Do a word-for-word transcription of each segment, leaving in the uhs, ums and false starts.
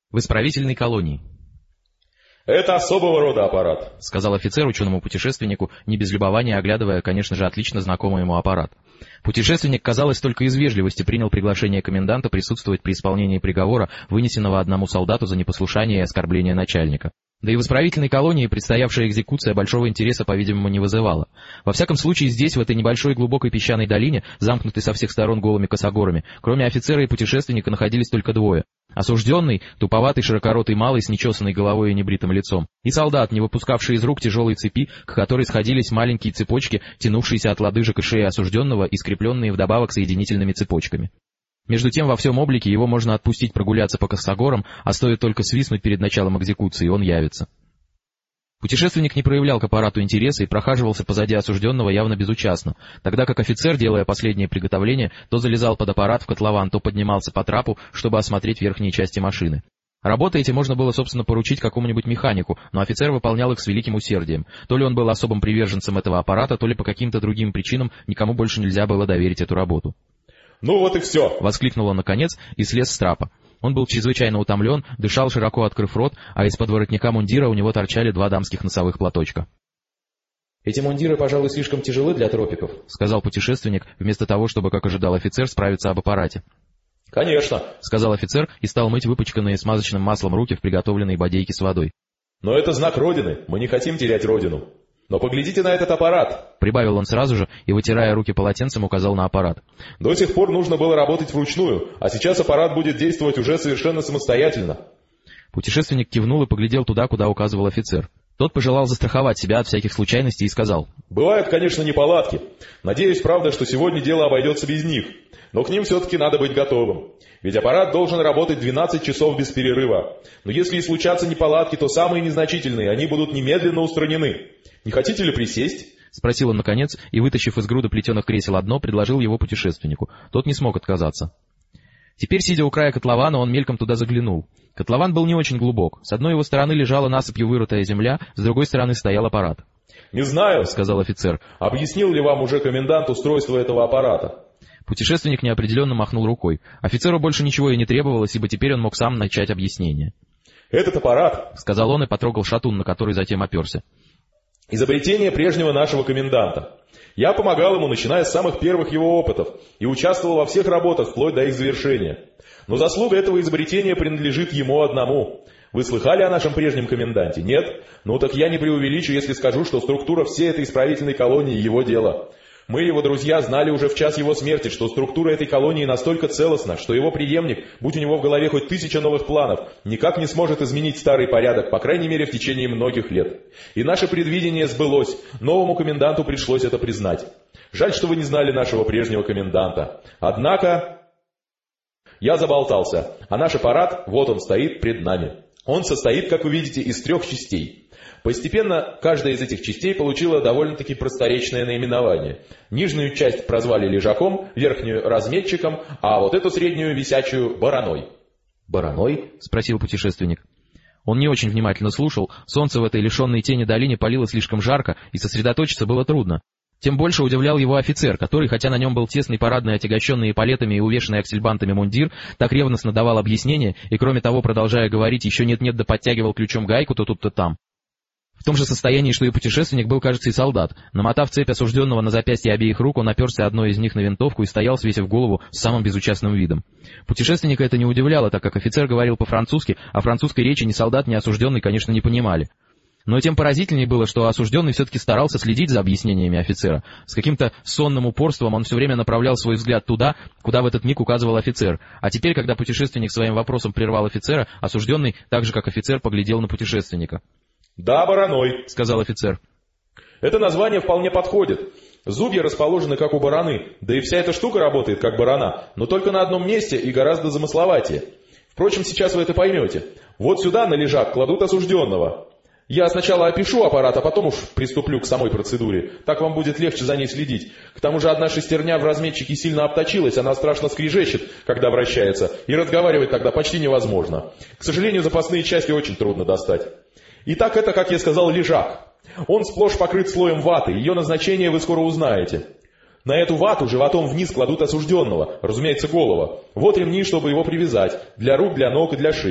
В исправительной колонии. «Это особого рода аппарат», — сказал офицер ученому-путешественнику, не без любования оглядывая, конечно же, отлично знакомый ему аппарат. Путешественник, казалось, только из вежливости принял приглашение коменданта присутствовать при исполнении приговора, вынесенного одному солдату за непослушание и оскорбление начальника. Да и в исправительной колонии предстоявшая экзекуция большого интереса, по-видимому, не вызывала. Во всяком случае, здесь, в этой небольшой глубокой песчаной долине, замкнутой со всех сторон голыми косогорами, кроме офицера и путешественника находились только двое. Осужденный, туповатый, широкоротый малый с нечесанной головой и небритым лицом, и солдат, не выпускавший из рук тяжелой цепи, к которой сходились маленькие цепочки, тянувшиеся от лодыжек и шеи осужденного и скрепленные вдобавок соединительными цепочками. Между тем, во всем облике его можно отпустить прогуляться по косогорам, а стоит только свистнуть перед началом экзекуции, и он явится. Путешественник не проявлял к аппарату интереса и прохаживался позади осужденного явно безучастно, тогда как офицер, делая последние приготовления, то залезал под аппарат в котлован, то поднимался по трапу, чтобы осмотреть верхние части машины. Работы эти можно было, собственно, поручить какому-нибудь механику, но офицер выполнял их с великим усердием. То ли он был особым приверженцем этого аппарата, то ли по каким-то другим причинам никому больше нельзя было доверить эту работу. «Ну вот и все!» — воскликнул он наконец и слез с трапа. Он был чрезвычайно утомлен, дышал, широко открыв рот, а из-под воротника мундира у него торчали два дамских носовых платочка. «Эти мундиры, пожалуй, слишком тяжелы для тропиков», — сказал путешественник, вместо того, чтобы, как ожидал офицер, справиться об аппарате. «Конечно», — сказал офицер и стал мыть выпачканные смазочным маслом руки в приготовленной бодейке с водой. «Но это знак Родины, мы не хотим терять Родину. Но поглядите на этот аппарат», — прибавил он сразу же и, вытирая руки полотенцем, указал на аппарат. «До сих пор нужно было работать вручную, а сейчас аппарат будет действовать уже совершенно самостоятельно». Путешественник кивнул и поглядел туда, куда указывал офицер. Тот пожелал застраховать себя от всяких случайностей и сказал: «Бывают, конечно, неполадки. Надеюсь, правда, что сегодня дело обойдется без них. Но к ним все-таки надо быть готовым. Ведь аппарат должен работать двенадцать часов без перерыва. Но если и случатся неполадки, то самые незначительные, они будут немедленно устранены. Не хотите ли присесть?» — спросил он наконец, и, вытащив из груда плетеных кресел одно, предложил его путешественнику. Тот не смог отказаться. Теперь, сидя у края котлована, он мельком туда заглянул. Котлован был не очень глубок. С одной его стороны лежала насыпью вырытая земля, с другой стороны стоял аппарат. «Не знаю, — сказал офицер, — объяснил ли вам уже комендант устройство этого аппарата?» Путешественник неопределенно махнул рукой. Офицеру больше ничего и не требовалось, ибо теперь он мог сам начать объяснение. «Этот аппарат, — сказал он и потрогал шатун, на который затем оперся, — изобретение прежнего нашего коменданта. Я помогал ему, начиная с самых первых его опытов, и участвовал во всех работах, вплоть до их завершения. Но заслуга этого изобретения принадлежит ему одному. Вы слыхали о нашем прежнем коменданте? Нет? Ну так я не преувеличу, если скажу, что структура всей этой исправительной колонии — его дело. Мы, его друзья, знали уже в час его смерти, что структура этой колонии настолько целостна, что его преемник, будь у него в голове хоть тысяча новых планов, никак не сможет изменить старый порядок, по крайней мере в течение многих лет. И наше предвидение сбылось, новому коменданту пришлось это признать. Жаль, что вы не знали нашего прежнего коменданта. Однако... Я заболтался, а наш аппарат, вот он стоит пред нами. Он состоит, как вы видите, из трех частей. Постепенно каждая из этих частей получила довольно-таки просторечное наименование. Нижнюю часть прозвали лежаком, верхнюю — разметчиком, а вот эту среднюю — висячую — бараной. «Бараной?» — спросил путешественник. Он не очень внимательно слушал, солнце в этой лишенной тени долине палило слишком жарко, и сосредоточиться было трудно. Тем больше удивлял его офицер, который, хотя на нем был тесный парадный, отягощенный эполетами и увешанный аксельбантами мундир, так ревностно давал объяснения и, кроме того, продолжая говорить, еще нет-нет да подтягивал ключом гайку то тут, то там. В том же состоянии, что и путешественник, был, кажется, и солдат. Намотав цепь осужденного на запястье обеих рук, он оперся одной из них на винтовку и стоял, свесив голову, с самым безучастным видом. Путешественника это не удивляло, так как офицер говорил по-французски, а французской речи ни солдат, ни осужденный, конечно, не понимали. Но тем поразительнее было, что осужденный все-таки старался следить за объяснениями офицера. С каким-то сонным упорством он все время направлял свой взгляд туда, куда в этот миг указывал офицер. А теперь, когда путешественник своим вопросом прервал офицера, осужденный, так же как офицер, поглядел на путешественника. «Да, бараной», — сказал офицер. «Это название вполне подходит. Зубья расположены как у бараны, да и вся эта штука работает как барана, но только на одном месте и гораздо замысловатее. Впрочем, сейчас вы это поймете. Вот сюда на лежак кладут осужденного. Я сначала опишу аппарат, а потом уж приступлю к самой процедуре. Так вам будет легче за ней следить. К тому же одна шестерня в разметчике сильно обточилась, она страшно скрежещет, когда вращается, и разговаривать тогда почти невозможно. К сожалению, запасные части очень трудно достать. Итак, это, как я сказал, лежак. Он сплошь покрыт слоем ваты, ее назначение вы скоро узнаете. На эту вату животом вниз кладут осужденного, разумеется, голова. Вот ремни, чтобы его привязать, для рук, для ног и для шеи.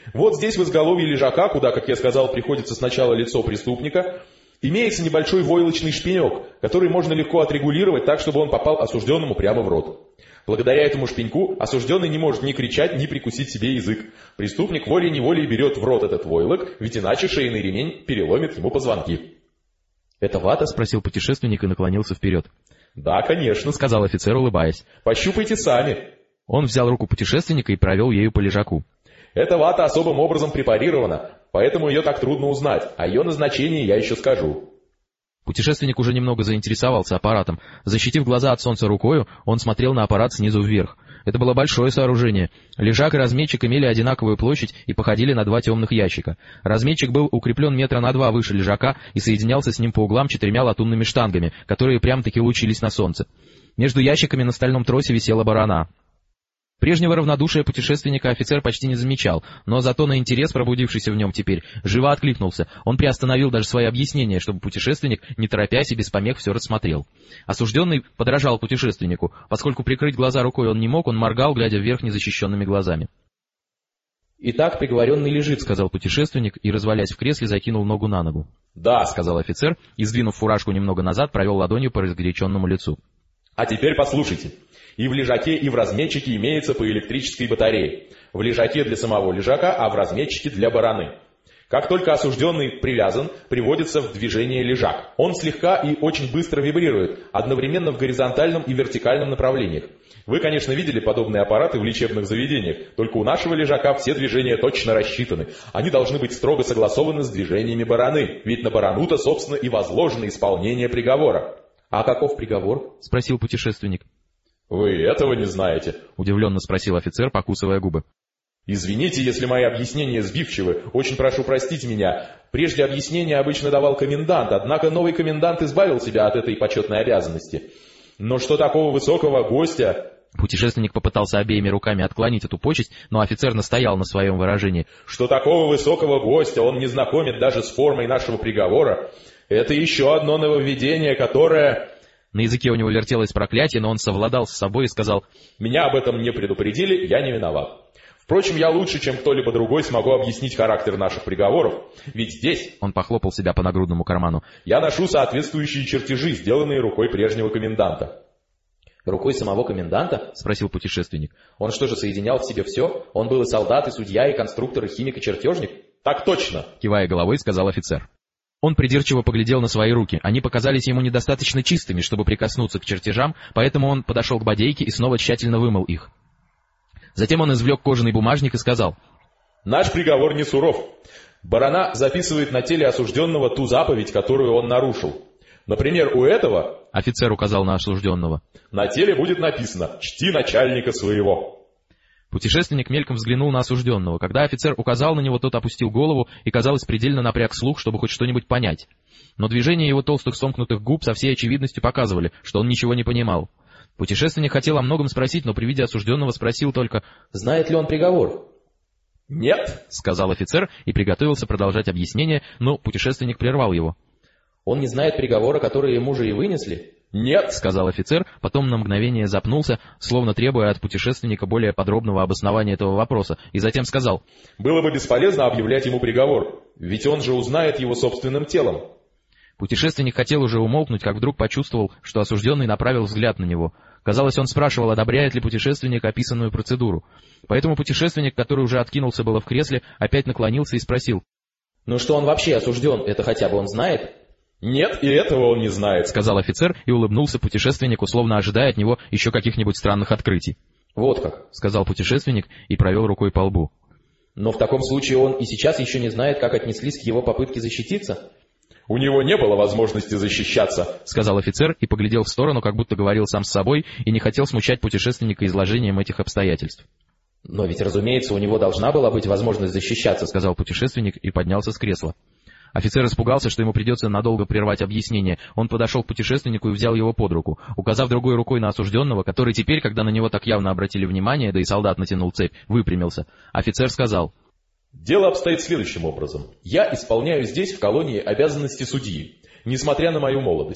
Вот здесь в изголовье лежака, куда, как я сказал, приходится сначала лицо преступника, имеется небольшой войлочный шпинек, который можно легко отрегулировать так, чтобы он попал осужденному прямо в рот. Благодаря этому шпеньку осужденный не может ни кричать, ни прикусить себе язык. Преступник волей-неволей берет в рот этот войлок, ведь иначе шейный ремень переломит ему позвонки. «Это вата?» — спросил путешественник и наклонился вперед. «Да, конечно», — сказал офицер, улыбаясь. «Пощупайте сами». Он взял руку путешественника и провел ею по лежаку. «Эта вата особым образом препарирована, поэтому ее так трудно узнать, о ее назначении я еще скажу». Путешественник уже немного заинтересовался аппаратом. Защитив глаза от солнца рукою, он смотрел на аппарат снизу вверх. Это было большое сооружение. Лежак и разметчик имели одинаковую площадь и походили на два темных ящика. Разметчик был укреплен метра на два выше лежака и соединялся с ним по углам четырьмя латунными штангами, которые прям-таки лучились на солнце. Между ящиками на стальном тросе висела барана. Прежнего равнодушия путешественника офицер почти не замечал, но зато на интерес, пробудившийся в нем теперь, живо откликнулся. Он приостановил даже свои объяснения, чтобы путешественник, не торопясь и без помех, все рассмотрел. Осужденный подражал путешественнику. Поскольку прикрыть глаза рукой он не мог, он моргал, глядя вверх незащищенными глазами. «Итак, приговоренный лежит», — сказал путешественник и, развалясь в кресле, закинул ногу на ногу. «Да», — сказал офицер и, сдвинув фуражку немного назад, провел ладонью по разгоряченному лицу. «А теперь послушайте. И в лежаке, и в разметчике имеется по электрической батарее. В лежаке для самого лежака, а в разметчике для бараны. Как только осужденный привязан, приводится в движение лежак. Он слегка и очень быстро вибрирует, одновременно в горизонтальном и вертикальном направлениях. Вы, конечно, видели подобные аппараты в лечебных заведениях, только у нашего лежака все движения точно рассчитаны. Они должны быть строго согласованы с движениями бараны, ведь на барану-то, собственно, и возложено исполнение приговора». «А каков приговор?» — спросил путешественник. «Вы этого не знаете?» — удивленно спросил офицер, покусывая губы. «Извините, если мои объяснения сбивчивы. Очень прошу простить меня. Прежде объяснения обычно давал комендант, однако новый комендант избавил себя от этой почетной обязанности. Но что такого высокого гостя...» Путешественник попытался обеими руками отклонить эту почесть, но офицер настоял на своем выражении. «Что такого высокого гостя он не знакомит даже с формой нашего приговора. Это еще одно нововведение, которое...» На языке у него вертелось проклятие, но он совладал с собой и сказал: «Меня об этом не предупредили, я не виноват. Впрочем, я лучше, чем кто-либо другой, смогу объяснить характер наших приговоров, ведь здесь...» Он похлопал себя по нагрудному карману. «Я ношу соответствующие чертежи, сделанные рукой прежнего коменданта». «Рукой самого коменданта?» — спросил путешественник. «Он что же, соединял в себе все? Он был и солдат, и судья, и конструктор, и химик, и чертежник?» «Так точно!» — кивая головой, сказал офицер. Он придирчиво поглядел на свои руки. Они показались ему недостаточно чистыми, чтобы прикоснуться к чертежам, поэтому он подошел к бодейке и снова тщательно вымыл их. Затем он извлек кожаный бумажник и сказал: «Наш приговор не суров. Барана записывает на теле осужденного ту заповедь, которую он нарушил. Например, у этого...» — офицер указал на осужденного. «На теле будет написано: чти начальника своего». Путешественник мельком взглянул на осужденного. Когда офицер указал на него, тот опустил голову и, казалось, предельно напряг слух, чтобы хоть что-нибудь понять. Но движения его толстых сомкнутых губ со всей очевидностью показывали, что он ничего не понимал. Путешественник хотел о многом спросить, но при виде осужденного спросил только: «Знает ли он приговор?» «Нет», — сказал офицер и приготовился продолжать объяснение, но путешественник прервал его. «Он не знает приговора, который ему же и вынесли?» «Нет», — сказал офицер, потом на мгновение запнулся, словно требуя от путешественника более подробного обоснования этого вопроса, и затем сказал: «Было бы бесполезно объявлять ему приговор, ведь он же узнает его собственным телом». Путешественник хотел уже умолкнуть, как вдруг почувствовал, что осужденный направил взгляд на него. Казалось, он спрашивал, одобряет ли путешественник описанную процедуру. Поэтому путешественник, который уже откинулся было в кресле, опять наклонился и спросил: «Ну что он вообще осужден, это хотя бы он знает?» «Нет, и этого он не знает», — сказал офицер и улыбнулся путешественнику, словно ожидая от него еще каких-нибудь странных открытий. «Вот как», — сказал путешественник и провел рукой по лбу. «Но в таком случае он и сейчас еще не знает, как отнеслись к его попытке защититься?» «У него не было возможности защищаться», — сказал офицер и поглядел в сторону, как будто говорил сам с собой и не хотел смущать путешественника изложением этих обстоятельств. «Но ведь, разумеется, у него должна была быть возможность защищаться», — сказал путешественник и поднялся с кресла. Офицер испугался, что ему придется надолго прервать объяснение. Он подошел к путешественнику и взял его под руку. Указав другой рукой на осужденного, который теперь, когда на него так явно обратили внимание, да и солдат натянул цепь, выпрямился, офицер сказал: «Дело обстоит следующим образом. Я исполняю здесь, в колонии, обязанности судьи, несмотря на мою молодость.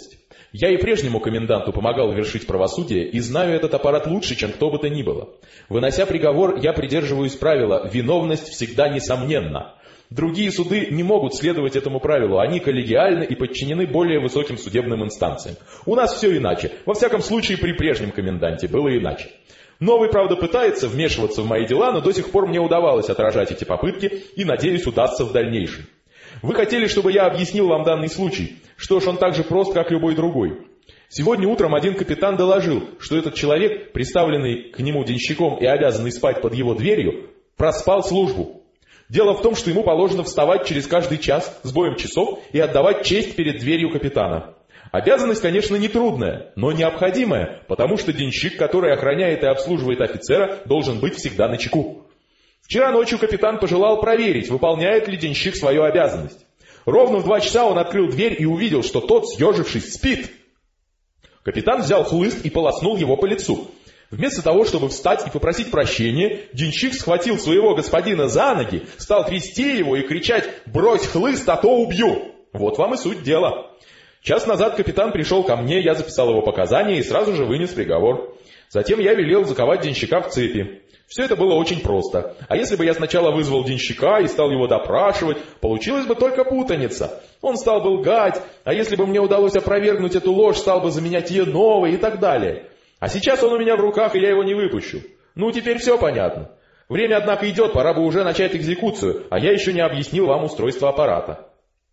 Я и прежнему коменданту помогал вершить правосудие и знаю этот аппарат лучше, чем кто бы то ни было. Вынося приговор, я придерживаюсь правила «виновность всегда несомненна». Другие суды не могут следовать этому правилу, они коллегиальны и подчинены более высоким судебным инстанциям. У нас все иначе, во всяком случае при прежнем коменданте было иначе. Новый, правда, пытается вмешиваться в мои дела, но до сих пор мне удавалось отражать эти попытки и, надеюсь, удастся в дальнейшем. Вы хотели, чтобы я объяснил вам данный случай. Что ж, он так же прост, как любой другой. Сегодня утром один капитан доложил, что этот человек, приставленный к нему денщиком и обязанный спать под его дверью, проспал службу. Дело в том, что ему положено вставать через каждый час с боем часов и отдавать честь перед дверью капитана. Обязанность, конечно, не трудная, но необходимая, потому что денщик, который охраняет и обслуживает офицера, должен быть всегда начеку. Вчера ночью капитан пожелал проверить, выполняет ли денщик свою обязанность. Ровно в два часа он открыл дверь и увидел, что тот, съежившись, спит. Капитан взял хлыст и полоснул его по лицу. Вместо того, чтобы встать и попросить прощения, денщик схватил своего господина за ноги, стал трясти его и кричать «Брось хлыст, а то убью!» Вот вам и суть дела. Час назад капитан пришел ко мне, я записал его показания и сразу же вынес приговор. Затем я велел заковать денщика в цепи. Все это было очень просто. А если бы я сначала вызвал денщика и стал его допрашивать, получилась бы только путаница. Он стал бы лгать, а если бы мне удалось опровергнуть эту ложь, стал бы заменять ее новой и так далее. А сейчас он у меня в руках, и я его не выпущу. Ну, теперь все понятно. Время, однако, идет, пора бы уже начать экзекуцию, а я еще не объяснил вам устройство аппарата.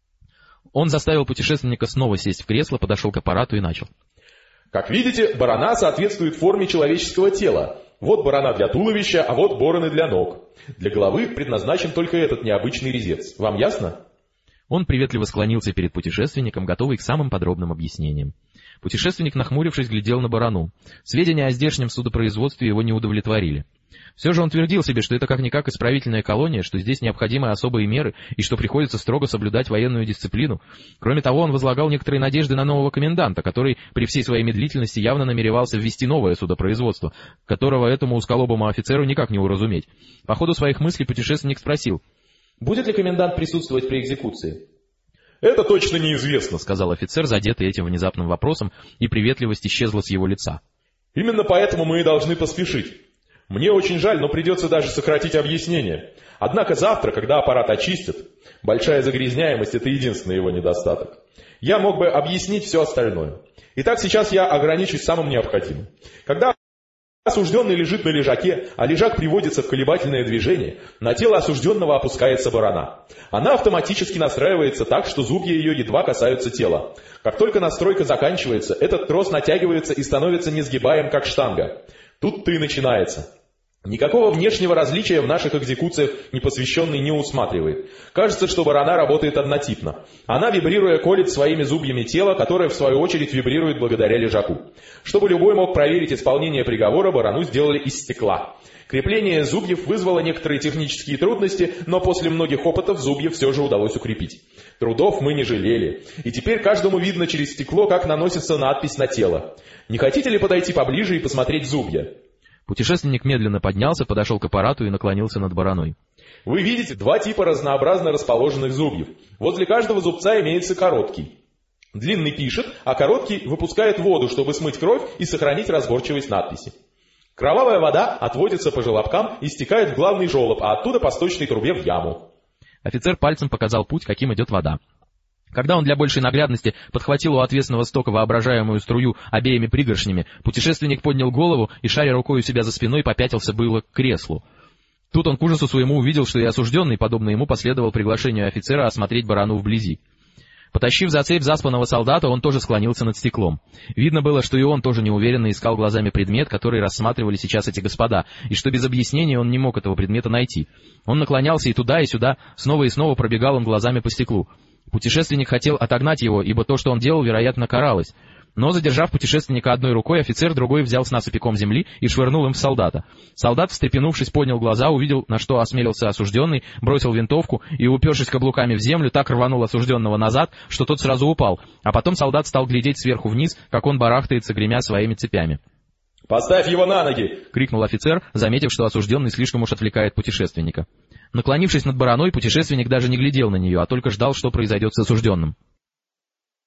Он заставил путешественника снова сесть в кресло, подошел к аппарату и начал. Как видите, барана соответствует форме человеческого тела. Вот барана для туловища, а вот бороны для ног. Для головы предназначен только этот необычный резец. Вам ясно? Он приветливо склонился перед путешественником, готовый к самым подробным объяснениям. Путешественник, нахмурившись, глядел на барану. Сведения о здешнем судопроизводстве его не удовлетворили. Все же он твердил себе, что это как-никак исправительная колония, что здесь необходимы особые меры и что приходится строго соблюдать военную дисциплину. Кроме того, он возлагал некоторые надежды на нового коменданта, который при всей своей медлительности явно намеревался ввести новое судопроизводство, которого этому узколобому офицеру никак не уразуметь. По ходу своих мыслей путешественник спросил: «Будет ли комендант присутствовать при экзекуции?» «Это точно неизвестно», — сказал офицер, задетый этим внезапным вопросом, и приветливость исчезла с его лица. «Именно поэтому мы и должны поспешить. Мне очень жаль, но придется даже сократить объяснение. Однако завтра, когда аппарат очистят, большая загрязняемость — это единственный его недостаток, я мог бы объяснить все остальное. Итак, сейчас я ограничусь самым необходимым. Когда осужденный лежит на лежаке, а лежак приводится в колебательное движение, на тело осужденного опускается барана. Она автоматически настраивается так, что зубья ее едва касаются тела. Как только настройка заканчивается, этот трос натягивается и становится несгибаем, как штанга. Тут-то и начинается. Никакого внешнего различия в наших экзекуциях непосвященный не усматривает. Кажется, что барана работает однотипно. Она, вибрируя, колет своими зубьями тело, которое в свою очередь вибрирует благодаря лежаку. Чтобы любой мог проверить исполнение приговора, барану сделали из стекла. Крепление зубьев вызвало некоторые технические трудности, но после многих опытов зубья все же удалось укрепить. Трудов мы не жалели, и теперь каждому видно через стекло, как наносится надпись на тело. Не хотите ли подойти поближе и посмотреть зубья? Путешественник медленно поднялся, подошел к аппарату и наклонился над бараной. Вы видите два типа разнообразно расположенных зубьев. Возле каждого зубца имеется короткий. Длинный пишет, а короткий выпускает воду, чтобы смыть кровь и сохранить разборчивость надписи. Кровавая вода отводится по желобкам и стекает в главный желоб, а оттуда по сточной трубе в яму. Офицер пальцем показал путь, каким идет вода. Когда он для большей наглядности подхватил у отвесного стока воображаемую струю обеими пригоршнями, путешественник поднял голову и, шаря рукой у себя за спиной, попятился было к креслу. Тут он к ужасу своему увидел, что и осужденный, подобно ему, последовал приглашению офицера осмотреть барану вблизи. Потащив за цепь заспанного солдата, он тоже склонился над стеклом. Видно было, что и он тоже неуверенно искал глазами предмет, который рассматривали сейчас эти господа, и что без объяснения он не мог этого предмета найти. Он наклонялся и туда, и сюда, снова и снова пробегал он глазами по стеклу. Путешественник хотел отогнать его, ибо то, что он делал, вероятно, каралось. Но, задержав путешественника одной рукой, офицер другой взял с насыпи ком земли и швырнул им в солдата. Солдат, встрепенувшись, поднял глаза, увидел, на что осмелился осужденный, бросил винтовку и, упершись каблуками в землю, так рванул осужденного назад, что тот сразу упал, а потом солдат стал глядеть сверху вниз, как он барахтается, гремя своими цепями. «Поставь его на ноги!» — крикнул офицер, заметив, что осужденный слишком уж отвлекает путешественника. Наклонившись над бараной, путешественник даже не глядел на нее, а только ждал, что произойдет с осужденным.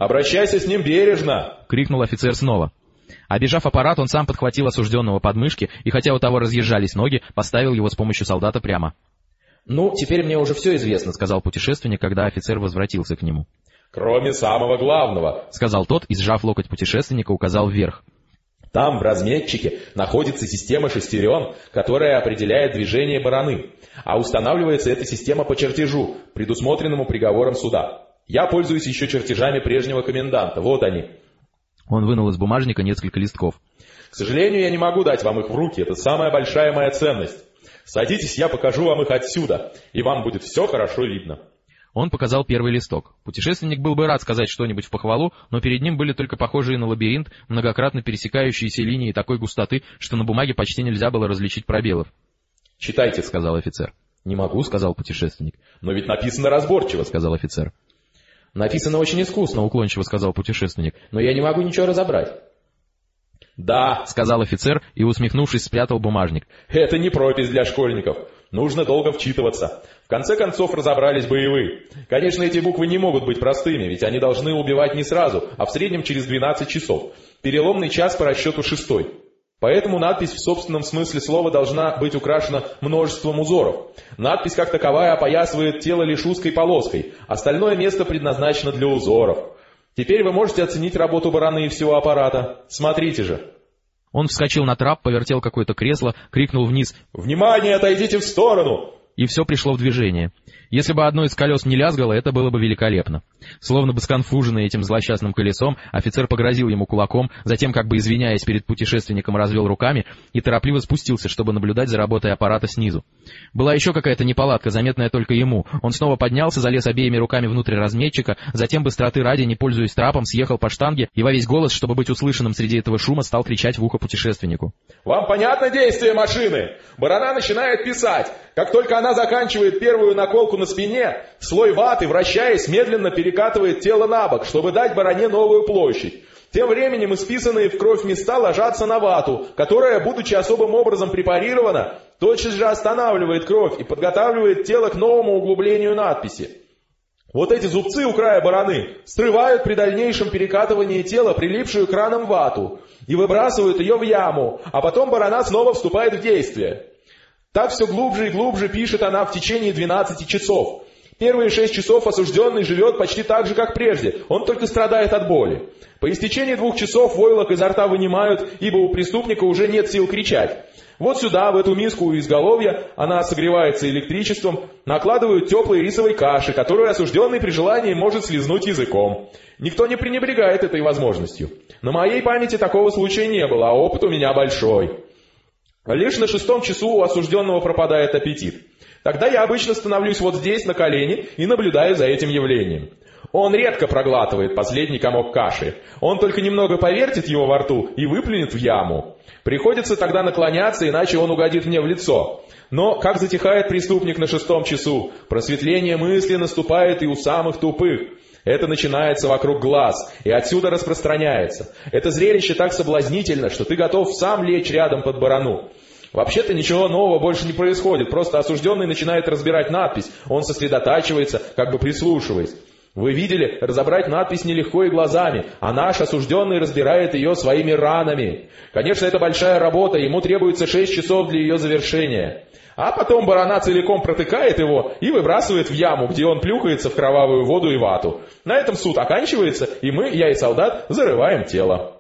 «Обращайся с ним бережно!» — крикнул офицер снова. Обежав аппарат, он сам подхватил осужденного под мышки и, хотя у того разъезжались ноги, поставил его с помощью солдата прямо. «Ну, теперь мне уже все известно», — сказал путешественник, когда офицер возвратился к нему. «Кроме самого главного», — сказал тот и, сжав локоть путешественника, указал вверх. «Там, в разметчике, находится система шестерен, которая определяет движение бараны, а устанавливается эта система по чертежу, предусмотренному приговором суда. Я пользуюсь еще чертежами прежнего коменданта, вот они». Он вынул из бумажника несколько листков. «К сожалению, я не могу дать вам их в руки, это самая большая моя ценность. Садитесь, я покажу вам их отсюда, и вам будет все хорошо видно». Он показал первый листок. Путешественник был бы рад сказать что-нибудь в похвалу, но перед ним были только похожие на лабиринт, многократно пересекающиеся линии такой густоты, что на бумаге почти нельзя было различить пробелов. «Читайте», — сказал офицер. «Не могу», — сказал путешественник. «Но ведь написано разборчиво», — сказал офицер. «Написано очень искусно», — уклончиво сказал путешественник. «Но я не могу ничего разобрать». «Да», — сказал офицер и, усмехнувшись, спрятал бумажник. «Это не пропись для школьников. Нужно долго вчитываться. В конце концов разобрались бы и вы. Конечно, эти буквы не могут быть простыми, ведь они должны убивать не сразу, а в среднем через двенадцать часов. Переломный час по расчету шестой. Поэтому надпись в собственном смысле слова должна быть украшена множеством узоров. Надпись как таковая опоясывает тело лишь узкой полоской. Остальное место предназначено для узоров. Теперь вы можете оценить работу бараны и всего аппарата. Смотрите же». Он вскочил на трап, повертел какое-то кресло, крикнул вниз: «Внимание, отойдите в сторону!» И все пришло в движение. Если бы одно из колес не лязгало, это было бы великолепно. Словно бы сконфуженный этим злосчастным колесом, офицер погрозил ему кулаком, затем, как бы извиняясь перед путешественником, развел руками и торопливо спустился, чтобы наблюдать за работой аппарата снизу. Была еще какая-то неполадка, заметная только ему. Он снова поднялся, залез обеими руками внутрь разметчика, затем, быстроты ради, не пользуясь трапом, съехал по штанге и во весь голос, чтобы быть услышанным среди этого шума, стал кричать в ухо путешественнику. «Вам понятно действие машины? Барана начинает писать. Как только она заканчивает первую наколку на спине, слой ваты, вращаясь, медленно перекатывает тело на бок, чтобы дать баране новую площадь. Тем временем исписанные в кровь места ложатся на вату, которая, будучи особым образом препарирована, тотчас же останавливает кровь и подготавливает тело к новому углублению надписи. Вот эти зубцы у края бараны срывают при дальнейшем перекатывании тела прилипшую к ранам вату и выбрасывают ее в яму, а потом барана снова вступает в действие. Так все глубже и глубже пишет она в течение двенадцати часов. Первые шесть часов осужденный живет почти так же, как прежде, он только страдает от боли. По истечении двух часов войлок изо рта вынимают, ибо у преступника уже нет сил кричать. Вот сюда, в эту миску у изголовья, она согревается электричеством, накладывают теплой рисовой каши, которую осужденный при желании может слизнуть языком. Никто не пренебрегает этой возможностью. На моей памяти такого случая не было, а опыт у меня большой. Лишь на шестом часу у осужденного пропадает аппетит. Тогда я обычно становлюсь вот здесь, на колени, и наблюдаю за этим явлением. Он редко проглатывает последний комок каши. Он только немного повертит его во рту и выплюнет в яму. Приходится тогда наклоняться, иначе он угодит мне в лицо. Но, как затихает преступник на шестом часу, просветление мысли наступает и у самых тупых. Это начинается вокруг глаз, и отсюда распространяется. Это зрелище так соблазнительно, что ты готов сам лечь рядом под барану. Вообще-то ничего нового больше не происходит, просто осужденный начинает разбирать надпись, он сосредотачивается, как бы прислушиваясь. Вы видели, разобрать надпись нелегко и глазами, а наш осужденный разбирает ее своими ранами. Конечно, это большая работа, ему требуется шесть часов для ее завершения. А потом барана целиком протыкает его и выбрасывает в яму, где он плюхается в кровавую воду и вату. На этом суд оканчивается, и мы, я и солдат, зарываем тело.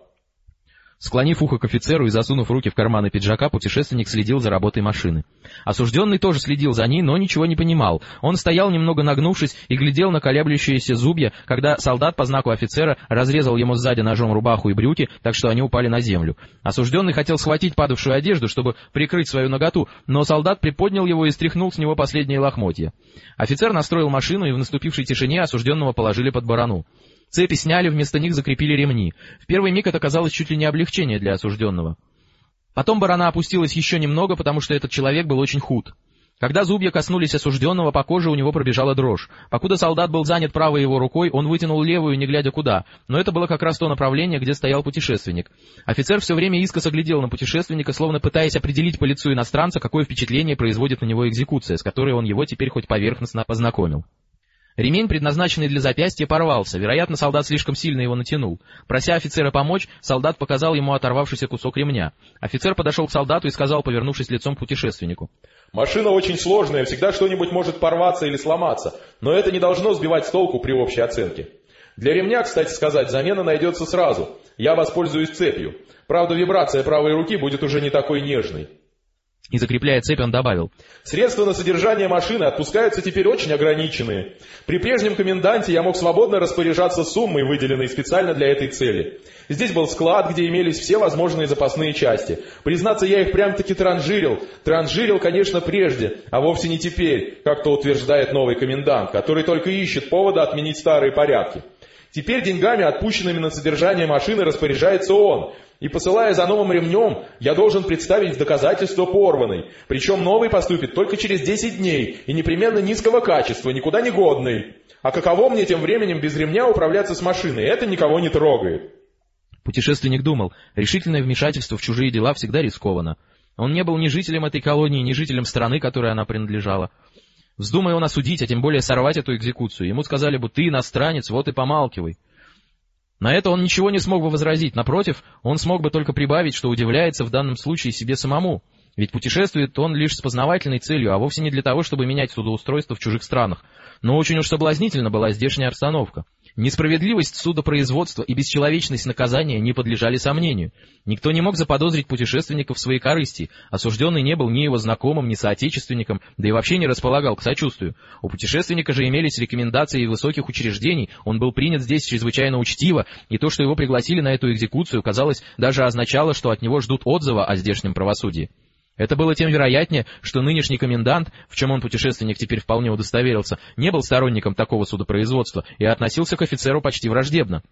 Склонив ухо к офицеру и засунув руки в карманы пиджака, путешественник следил за работой машины. Осужденный тоже следил за ней, но ничего не понимал. Он стоял, немного нагнувшись, и глядел на колеблющиеся зубья, когда солдат по знаку офицера разрезал ему сзади ножом рубаху и брюки, так что они упали на землю. Осужденный хотел схватить падавшую одежду, чтобы прикрыть свою наготу, но солдат приподнял его и стряхнул с него последние лохмотья. Офицер настроил машину, и в наступившей тишине осужденного положили под барану. Цепи сняли, вместо них закрепили ремни. В первый миг это казалось чуть ли не облегчение для осужденного. Потом барана опустилась еще немного, потому что этот человек был очень худ. Когда зубья коснулись осужденного, по коже у него пробежала дрожь. Покуда солдат был занят правой его рукой, он вытянул левую, не глядя куда. Но это было как раз то направление, где стоял путешественник. Офицер все время искоса глядел на путешественника, словно пытаясь определить по лицу иностранца, какое впечатление производит на него экзекуция, с которой он его теперь хоть поверхностно познакомил. Ремень, предназначенный для запястья, порвался. Вероятно, солдат слишком сильно его натянул. Прося офицера помочь, солдат показал ему оторвавшийся кусок ремня. Офицер подошел к солдату и сказал, повернувшись лицом к путешественнику: «Машина очень сложная, всегда что-нибудь может порваться или сломаться, но это не должно сбивать с толку при общей оценке. Для ремня, кстати сказать, замена найдется сразу. Я воспользуюсь цепью. Правда, вибрация правой руки будет уже не такой нежной». И, закрепляя цепь, он добавил: «Средства на содержание машины отпускаются теперь очень ограниченные. При прежнем коменданте я мог свободно распоряжаться суммой, выделенной специально для этой цели. Здесь был склад, где имелись все возможные запасные части. Признаться, я их прям-таки транжирил. Транжирил, конечно, прежде, а вовсе не теперь, как то утверждает новый комендант, который только ищет повода отменить старые порядки. Теперь деньгами, отпущенными на содержание машины, распоряжается он. И, посылая за новым ремнем, я должен представить в доказательство порванный. Причем новый поступит только через десять дней и непременно низкого качества, никуда не годный. А каково мне тем временем без ремня управляться с машиной? Это никого не трогает». Путешественник думал, решительное вмешательство в чужие дела всегда рискованно. Он не был ни жителем этой колонии, ни жителем страны, которой она принадлежала. Вздумай он осудить, а тем более сорвать эту экзекуцию, ему сказали бы: «Ты иностранец, вот и помалкивай». На это он ничего не смог бы возразить, напротив, он смог бы только прибавить, что удивляется в данном случае себе самому, ведь путешествует он лишь с познавательной целью, а вовсе не для того, чтобы менять судоустройство в чужих странах. Но очень уж соблазнительна была здешняя обстановка. Несправедливость судопроизводства и бесчеловечность наказания не подлежали сомнению. Никто не мог заподозрить путешественника в своей корысти. Осужденный не был ни его знакомым, ни соотечественником, да и вообще не располагал к сочувствию. У путешественника же имелись рекомендации высоких учреждений, он был принят здесь чрезвычайно учтиво, и то, что его пригласили на эту экзекуцию, казалось, даже означало, что от него ждут отзыва о здешнем правосудии. Это было тем вероятнее, что нынешний комендант, в чем он, путешественник, теперь вполне удостоверился, не был сторонником такого судопроизводства и относился к офицеру почти враждебно.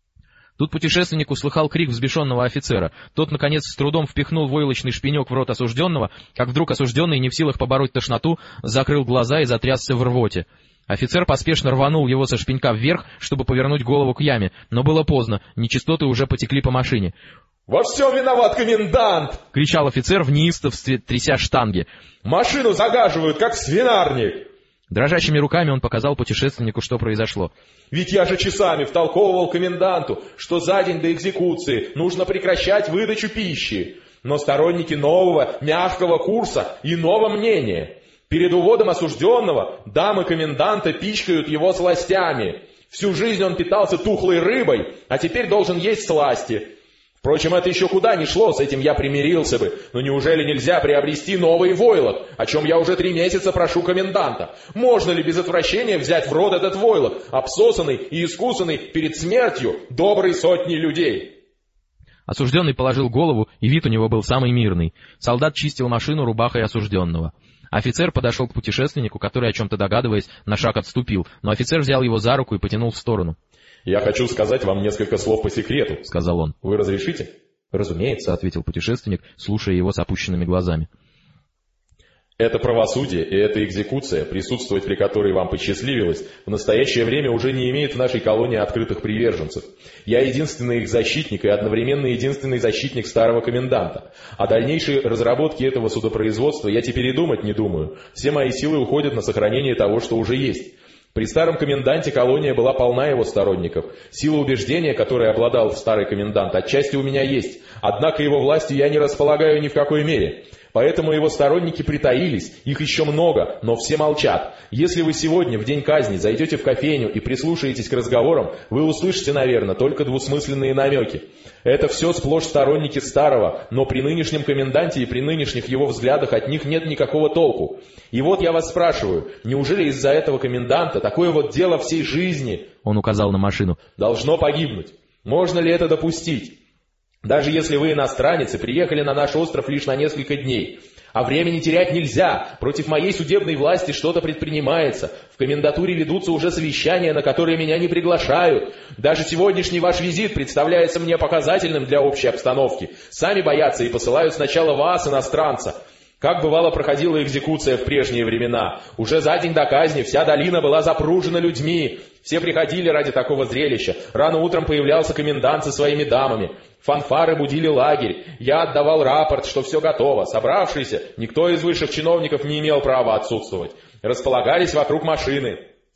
Тут путешественник услыхал крик взбешенного офицера. Тот, наконец, с трудом впихнул войлочный шпинек в рот осужденного, как вдруг осужденный, не в силах побороть тошноту, закрыл глаза и затрясся в рвоте. Офицер поспешно рванул его со шпинька вверх, чтобы повернуть голову к яме, но было поздно, нечистоты уже потекли по машине. «Во всем виноват комендант!» — кричал офицер в неистовстве, тряся штанги. «Машину загаживают, как свинарник!» Дрожащими руками он показал путешественнику, что произошло. «Ведь я же часами втолковывал коменданту, что за день до экзекуции нужно прекращать выдачу пищи. Но сторонники нового, мягкого курса иного мнения. Перед уводом осужденного дамы коменданта пичкают его сластями. Всю жизнь он питался тухлой рыбой, а теперь должен есть сласти. Впрочем, это еще куда ни шло, с этим я примирился бы. Но неужели нельзя приобрести новый войлок, о чем я уже три месяца прошу коменданта? Можно ли без отвращения взять в рот этот войлок, обсосанный и искусанный перед смертью доброй сотни людей?» Осужденный положил голову, и вид у него был самый мирный. Солдат чистил машину рубахой осужденного. Офицер подошел к путешественнику, который, о чем-то догадываясь, на шаг отступил, но офицер взял его за руку и потянул в сторону. «Я хочу сказать вам несколько слов по секрету», — сказал он. «Вы разрешите?» «Разумеется», — ответил путешественник, слушая его с опущенными глазами. «Это правосудие и эта экзекуция, присутствовать при которой вам посчастливилось, в настоящее время уже не имеет в нашей колонии открытых приверженцев. Я единственный их защитник и одновременно единственный защитник старого коменданта. О дальнейшей разработке этого судопроизводства я теперь и думать не думаю. Все мои силы уходят на сохранение того, что уже есть. При старом коменданте колония была полна его сторонников. Сила убеждения, которой обладал старый комендант, отчасти у меня есть. Однако его властью я не располагаю ни в какой мере. Поэтому его сторонники притаились, их еще много, но все молчат. Если вы сегодня, в день казни, зайдете в кофейню и прислушаетесь к разговорам, вы услышите, наверное, только двусмысленные намеки. Это все сплошь сторонники старого, но при нынешнем коменданте и при нынешних его взглядах от них нет никакого толку. И вот я вас спрашиваю, неужели из-за этого коменданта такое вот дело всей жизни, он указал на машину, должно погибнуть? Можно ли это допустить? Даже если вы иностранец и приехали на наш остров лишь на несколько дней. А времени терять нельзя. Против моей судебной власти что-то предпринимается. В комендатуре ведутся уже совещания, на которые меня не приглашают. Даже сегодняшний ваш визит представляется мне показательным для общей обстановки. Сами боятся и посылают сначала вас, иностранца. Как бывало проходила экзекуция в прежние времена. Уже за день до казни вся долина была запружена людьми. Все приходили ради такого зрелища. Рано утром появлялся комендант со своими дамами. Фанфары будили лагерь. Я отдавал рапорт, что все готово. Собравшиеся, никто из высших чиновников не имел права отсутствовать. Располагались вокруг машины.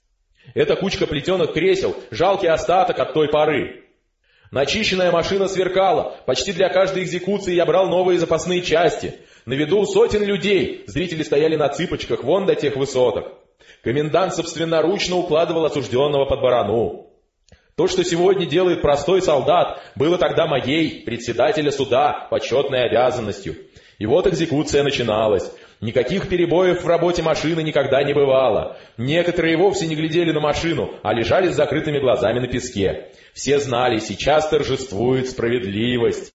Эта кучка плетеных кресел — жалкий остаток от той поры. Начищенная машина сверкала. Почти для каждой экзекуции я брал новые запасные части. На виду у сотен людей зрители стояли на цыпочках вон до тех высоток. Комендант собственноручно укладывал осужденного под барану. То, что сегодня делает простой солдат, было тогда моей, председателя суда, почетной обязанностью. И вот экзекуция начиналась. Никаких перебоев в работе машины никогда не бывало. Некоторые вовсе не глядели на машину, а лежали с закрытыми глазами на песке. Все знали, сейчас торжествует справедливость.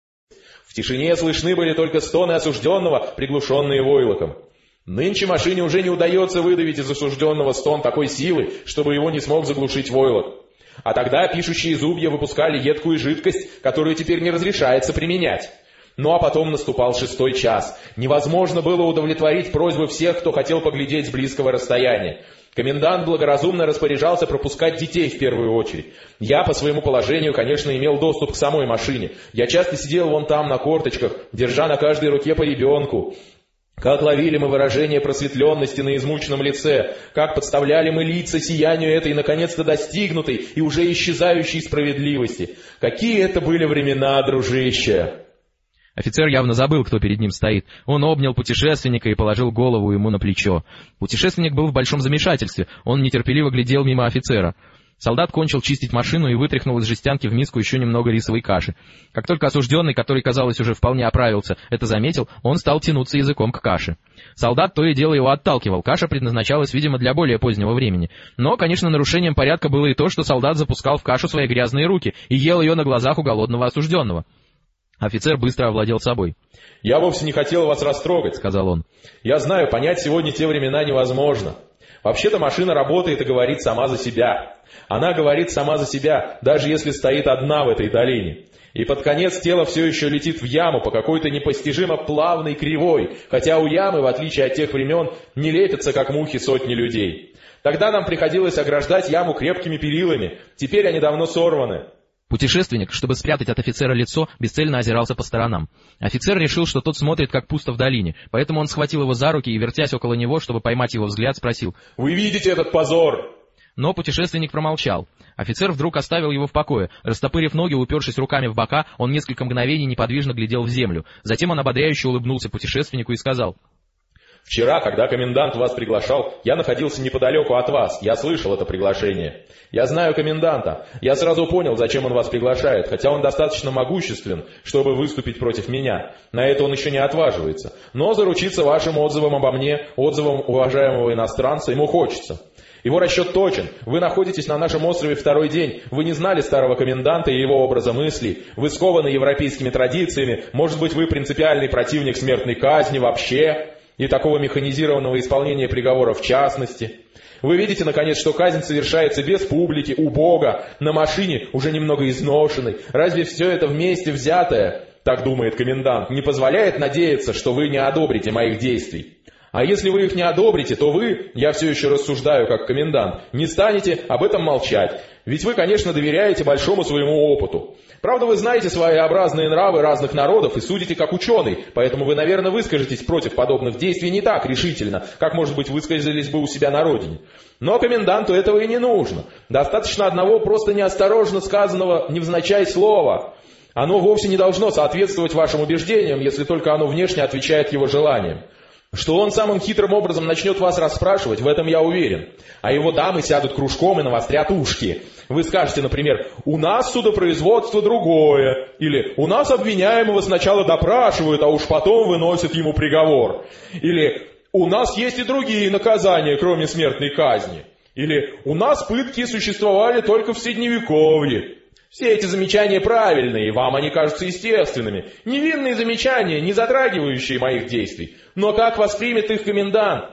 В тишине слышны были только стоны осужденного, приглушенные войлоком. Нынче машине уже не удается выдавить из осужденного стон такой силы, чтобы его не смог заглушить войлок. А тогда пишущие зубья выпускали едкую жидкость, которую теперь не разрешается применять. Ну а потом наступал шестой час. Невозможно было удовлетворить просьбы всех, кто хотел поглядеть с близкого расстояния. Комендант благоразумно распоряжался пропускать детей в первую очередь. Я по своему положению, конечно, имел доступ к самой машине. Я часто сидел вон там на корточках, держа на каждой руке по ребенку. Как ловили мы выражение просветленности на измученном лице, как подставляли мы лица сиянию этой наконец-то достигнутой и уже исчезающей справедливости. Какие это были времена, дружище! Офицер явно забыл, кто перед ним стоит. Он обнял путешественника и положил голову ему на плечо. Путешественник был в большом замешательстве. Он нетерпеливо глядел мимо офицера. Солдат кончил чистить машину и вытряхнул из жестянки в миску еще немного рисовой каши. Как только осужденный, который, казалось, уже вполне оправился, это заметил, он стал тянуться языком к каше. Солдат то и дело его отталкивал. Каша предназначалась, видимо, для более позднего времени. Но, конечно, нарушением порядка было и то, что солдат запускал в кашу свои грязные руки и ел ее на глазах у голодного осужденного. Офицер быстро овладел собой. «Я вовсе не хотел вас растрогать», — сказал он. «Я знаю, понять сегодня те времена невозможно. Вообще-то машина работает и говорит сама за себя. Она говорит сама за себя, даже если стоит одна в этой долине. И под конец тело все еще летит в яму по какой-то непостижимо плавной кривой, хотя у ямы, в отличие от тех времен, не лепятся, как мухи, сотни людей. Тогда нам приходилось ограждать яму крепкими перилами, теперь они давно сорваны». Путешественник, чтобы спрятать от офицера лицо, бесцельно озирался по сторонам. Офицер решил, что тот смотрит, как пусто в долине, поэтому он схватил его за руки и, вертясь около него, чтобы поймать его взгляд, спросил: «Вы видите этот позор?» Но путешественник промолчал. Офицер вдруг оставил его в покое. Растопырив ноги, упершись руками в бока, он несколько мгновений неподвижно глядел в землю. Затем он ободряюще улыбнулся путешественнику и сказал: «Вчера, когда комендант вас приглашал, я находился неподалеку от вас. Я слышал это приглашение. Я знаю коменданта. Я сразу понял, зачем он вас приглашает, хотя он достаточно могуществен, чтобы выступить против меня. На это он еще не отваживается. Но заручиться вашим отзывом обо мне, отзывом уважаемого иностранца, ему хочется. Его расчет точен. Вы находитесь на нашем острове второй день. Вы не знали старого коменданта и его образа мыслей. Вы скованы европейскими традициями. Может быть, вы принципиальный противник смертной казни вообще, и такого механизированного исполнения приговора в частности. Вы видите, наконец, что казнь совершается без публики, у Бога, на машине, уже немного изношенной. Разве все это вместе взятое, так думает комендант, не позволяет надеяться, что вы не одобрите моих действий? А если вы их не одобрите, то вы, я все еще рассуждаю как комендант, не станете об этом молчать. Ведь вы, конечно, доверяете большому своему опыту. Правда, вы знаете своеобразные нравы разных народов и судите как ученый, поэтому вы, наверное, выскажетесь против подобных действий не так решительно, как, может быть, высказались бы у себя на родине. Но коменданту этого и не нужно. Достаточно одного просто неосторожно сказанного невзначай слова. Оно вовсе не должно соответствовать вашим убеждениям, если только оно внешне отвечает его желаниям. Что он самым хитрым образом начнет вас расспрашивать, в этом я уверен. А его дамы сядут кружком и навострят ушки. Вы скажете, например, «У нас судопроизводство другое», или «У нас обвиняемого сначала допрашивают, а уж потом выносят ему приговор», или «У нас есть и другие наказания, кроме смертной казни», или «У нас пытки существовали только в Средневековье». Все эти замечания правильные, и вам они кажутся естественными. Невинные замечания, не затрагивающие моих действий. Но как воспримет их комендант?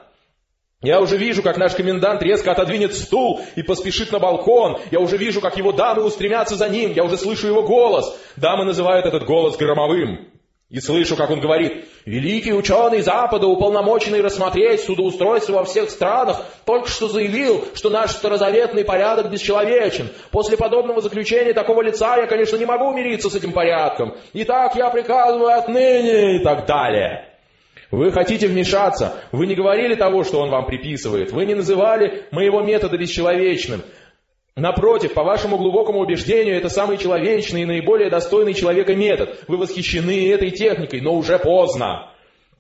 Я уже вижу, как наш комендант резко отодвинет стул и поспешит на балкон. Я уже вижу, как его дамы устремятся за ним. Я уже слышу его голос. Дамы называют этот голос громовым. И слышу, как он говорит: «Великий ученый Запада, уполномоченный рассмотреть судоустройство во всех странах, только что заявил, что наш старозаветный порядок бесчеловечен. После подобного заключения такого лица я, конечно, не могу мириться с этим порядком. Итак, я приказываю отныне» и так далее. Вы хотите вмешаться, вы не говорили того, что он вам приписывает, вы не называли моего метода бесчеловечным. Напротив, по вашему глубокому убеждению, это самый человечный и наиболее достойный человека метод. Вы восхищены этой техникой, но уже поздно.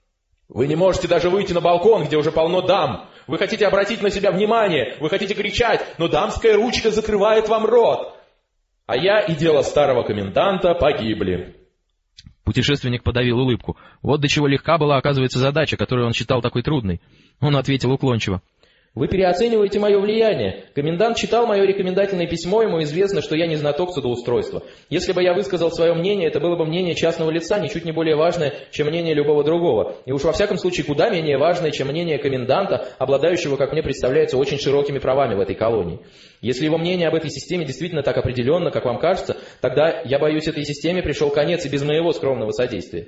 Вы не можете даже выйти на балкон, где уже полно дам. Вы хотите обратить на себя внимание, вы хотите кричать, но дамская ручка закрывает вам рот. А я и дело старого коменданта погибли. Путешественник подавил улыбку. Вот до чего легка была, оказывается, задача, которую он считал такой трудной. Он ответил уклончиво. Вы переоцениваете мое влияние. Комендант читал мое рекомендательное письмо, ему известно, что я не знаток судоустройства. Если бы я высказал свое мнение, это было бы мнение частного лица, ничуть не более важное, чем мнение любого другого. И уж во всяком случае куда менее важное, чем мнение коменданта, обладающего, как мне представляется, очень широкими правами в этой колонии. Если его мнение об этой системе действительно так определенно, как вам кажется, тогда, я боюсь, этой системе пришел конец и без моего скромного содействия.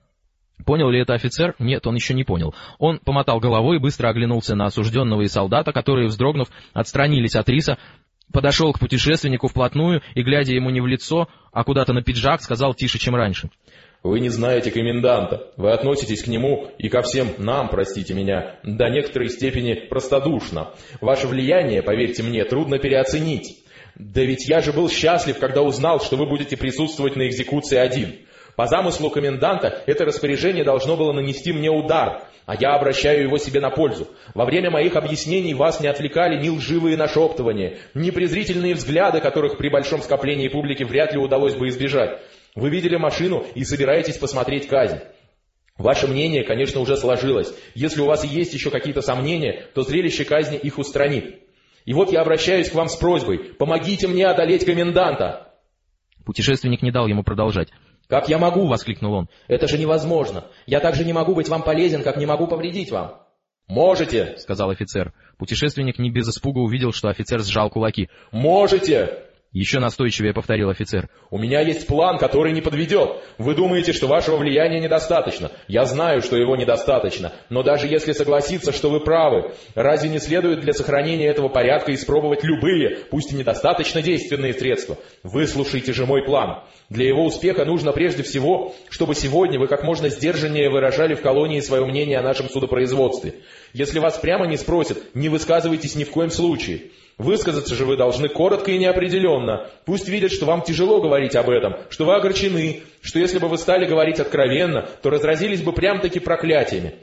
Понял ли это офицер? Нет, он еще не понял. Он помотал головой и быстро оглянулся на осужденного и солдата, которые, вздрогнув, отстранились от риса, подошел к путешественнику вплотную и, глядя ему не в лицо, а куда-то на пиджак, сказал тише, чем раньше. Вы не знаете коменданта, вы относитесь к нему и ко всем нам, простите меня, до некоторой степени простодушно. Ваше влияние, поверьте мне, трудно переоценить. Да ведь я же был счастлив, когда узнал, что вы будете присутствовать на экзекуции один. По замыслу коменданта это распоряжение должно было нанести мне удар, а я обращаю его себе на пользу. Во время моих объяснений вас не отвлекали ни лживые нашептывания, ни презрительные взгляды, которых при большом скоплении публики вряд ли удалось бы избежать. Вы видели машину и собираетесь посмотреть казнь. Ваше мнение, конечно, уже сложилось. Если у вас и есть еще какие-то сомнения, то зрелище казни их устранит. И вот я обращаюсь к вам с просьбой, помогите мне одолеть коменданта. Путешественник не дал ему продолжать. «Как я могу?» — воскликнул он. «Это же невозможно. Я также не могу быть вам полезен, как не могу повредить вам». «Можете!» — сказал офицер. Путешественник не без испуга увидел, что офицер сжал кулаки. «Можете!» Еще настойчивее повторил офицер. «У меня есть план, который не подведет. Вы думаете, что вашего влияния недостаточно. Я знаю, что его недостаточно. Но даже если согласиться, что вы правы, разве не следует для сохранения этого порядка испробовать любые, пусть и недостаточно действенные средства? Выслушайте же мой план. Для его успеха нужно прежде всего, чтобы сегодня вы как можно сдержаннее выражали в колонии свое мнение о нашем судопроизводстве. Если вас прямо не спросят, не высказывайтесь ни в коем случае. Высказаться же вы должны коротко и неопределенно. Пусть видят, что вам тяжело говорить об этом, что вы огорчены, что если бы вы стали говорить откровенно, то разразились бы прям-таки проклятиями.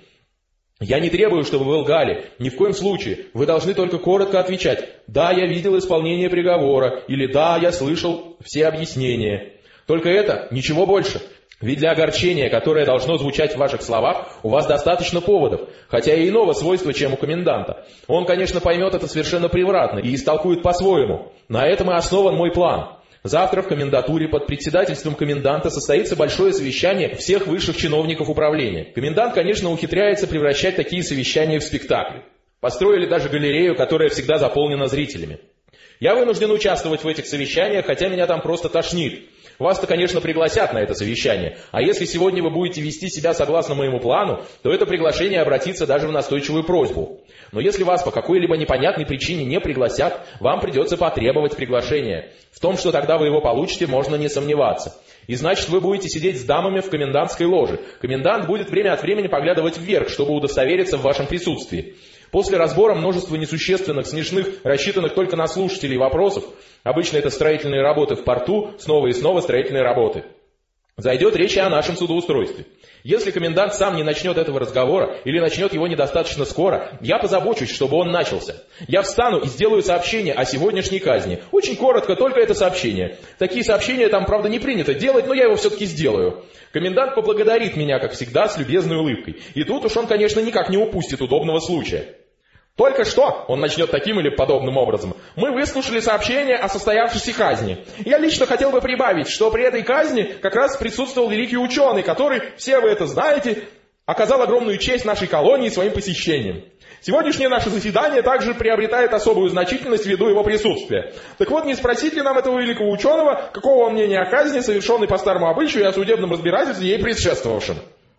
Я не требую, чтобы вы лгали, ни в коем случае. Вы должны только коротко отвечать: «Да, я видел исполнение приговора» или «Да, я слышал все объяснения». Только это, ничего больше. Ведь для огорчения, которое должно звучать в ваших словах, у вас достаточно поводов, хотя и иного свойства, чем у коменданта. Он, конечно, поймет это совершенно превратно и истолкует по-своему. На этом и основан мой план. Завтра в комендатуре под председательством коменданта состоится большое совещание всех высших чиновников управления. Комендант, конечно, ухитряется превращать такие совещания в спектакли. Построили даже галерею, которая всегда заполнена зрителями. Я вынужден участвовать в этих совещаниях, хотя меня там просто тошнит. Вас-то, конечно, пригласят на это совещание, а если сегодня вы будете вести себя согласно моему плану, то это приглашение обратится даже в настойчивую просьбу. Но если вас по какой-либо непонятной причине не пригласят, вам придется потребовать приглашения. В том, что тогда вы его получите, можно не сомневаться. И значит, вы будете сидеть с дамами в комендантской ложе. Комендант будет время от времени поглядывать вверх, чтобы удостовериться в вашем присутствии. После разбора множества несущественных, смешных, рассчитанных только на слушателей вопросов, обычно это строительные работы в порту, снова и снова строительные работы, зайдет речь о нашем судоустройстве. Если комендант сам не начнет этого разговора или начнет его недостаточно скоро, я позабочусь, чтобы он начался. Я встану и сделаю сообщение о сегодняшней казни. Очень коротко, только это сообщение. Такие сообщения там, правда, не принято делать, но я его все-таки сделаю. Комендант поблагодарит меня, как всегда, с любезной улыбкой. И тут уж он, конечно, никак не упустит удобного случая. Только что, он начнет таким или подобным образом, мы выслушали сообщение о состоявшейся казни. Я лично хотел бы прибавить, что при этой казни как раз присутствовал великий ученый, который, все вы это знаете, оказал огромную честь нашей колонии своим посещением. Сегодняшнее наше заседание также приобретает особую значительность ввиду его присутствия. Так вот, не спросить ли нам этого великого ученого, какого он мнения о казни, совершенной по старому обычаю и о судебном разбирательстве ей предшествовавшем?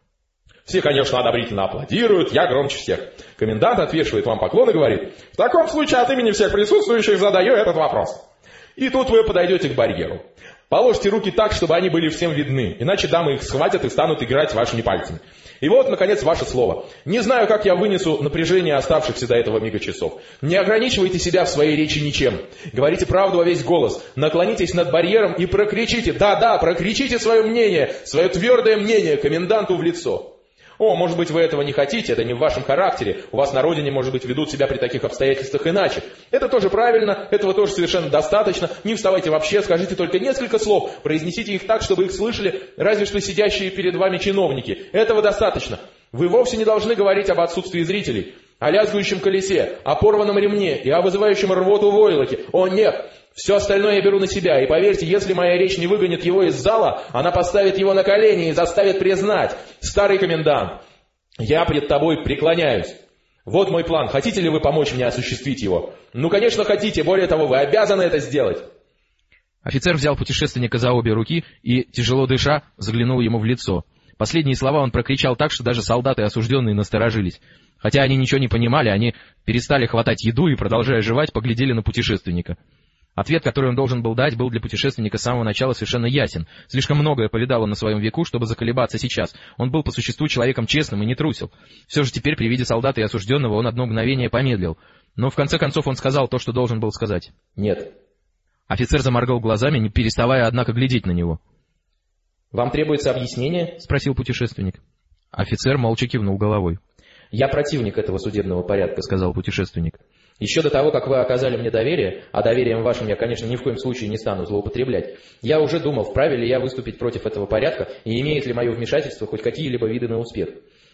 Все, конечно, одобрительно аплодируют, я громче всех. Комендант отвешивает вам поклон и говорит: в таком случае от имени всех присутствующих задаю этот вопрос. И тут вы подойдете к барьеру. Положите руки так, чтобы они были всем видны, иначе дамы их схватят и станут играть вашими пальцами. И вот, наконец, ваше слово. Не знаю, как я вынесу напряжение оставшихся до этого мига часов. Не ограничивайте себя в своей речи ничем. Говорите правду во весь голос. Наклонитесь над барьером и прокричите, да-да, прокричите свое мнение, свое твердое мнение коменданту в лицо. О, может быть, вы этого не хотите, это не в вашем характере. У вас на родине, может быть, ведут себя при таких обстоятельствах иначе. Это тоже правильно, этого тоже совершенно достаточно. Не вставайте вообще, скажите только несколько слов, произнесите их так, чтобы их слышали разве что сидящие перед вами чиновники. Этого достаточно. Вы вовсе не должны говорить об отсутствии зрителей, о лязгающем колесе, о порванном ремне и о вызывающем рвоту войлоке. О, нет! Все остальное я беру на себя, и поверьте, если моя речь не выгонит его из зала, она поставит его на колени и заставит признать: старый комендант, я пред тобой преклоняюсь. Вот мой план, хотите ли вы помочь мне осуществить его? Ну, конечно, хотите, более того, вы обязаны это сделать. Офицер взял путешественника за обе руки и, тяжело дыша, заглянул ему в лицо. Последние слова он прокричал так, что даже солдаты и осужденные насторожились. Хотя они ничего не понимали, они перестали хватать еду и, продолжая жевать, поглядели на путешественника. Ответ, который он должен был дать, был для путешественника с самого начала совершенно ясен. Слишком многое повидал он на своем веку, чтобы заколебаться сейчас. Он был по существу человеком честным и не трусил. Все же теперь при виде солдата и осужденного он одно мгновение помедлил. Но в конце концов он сказал то, что должен был сказать. Нет. Офицер заморгал глазами, не переставая, однако, глядеть на него. Вам требуется объяснение? Спросил путешественник. Офицер молча кивнул головой. Я противник этого судебного порядка, сказал путешественник. Еще до того, как вы оказали мне доверие, а доверием вашим я, конечно, ни в коем случае не стану злоупотреблять, я уже думал, вправе ли я выступить против этого порядка и имеет ли мое вмешательство хоть какие-либо виды на успех.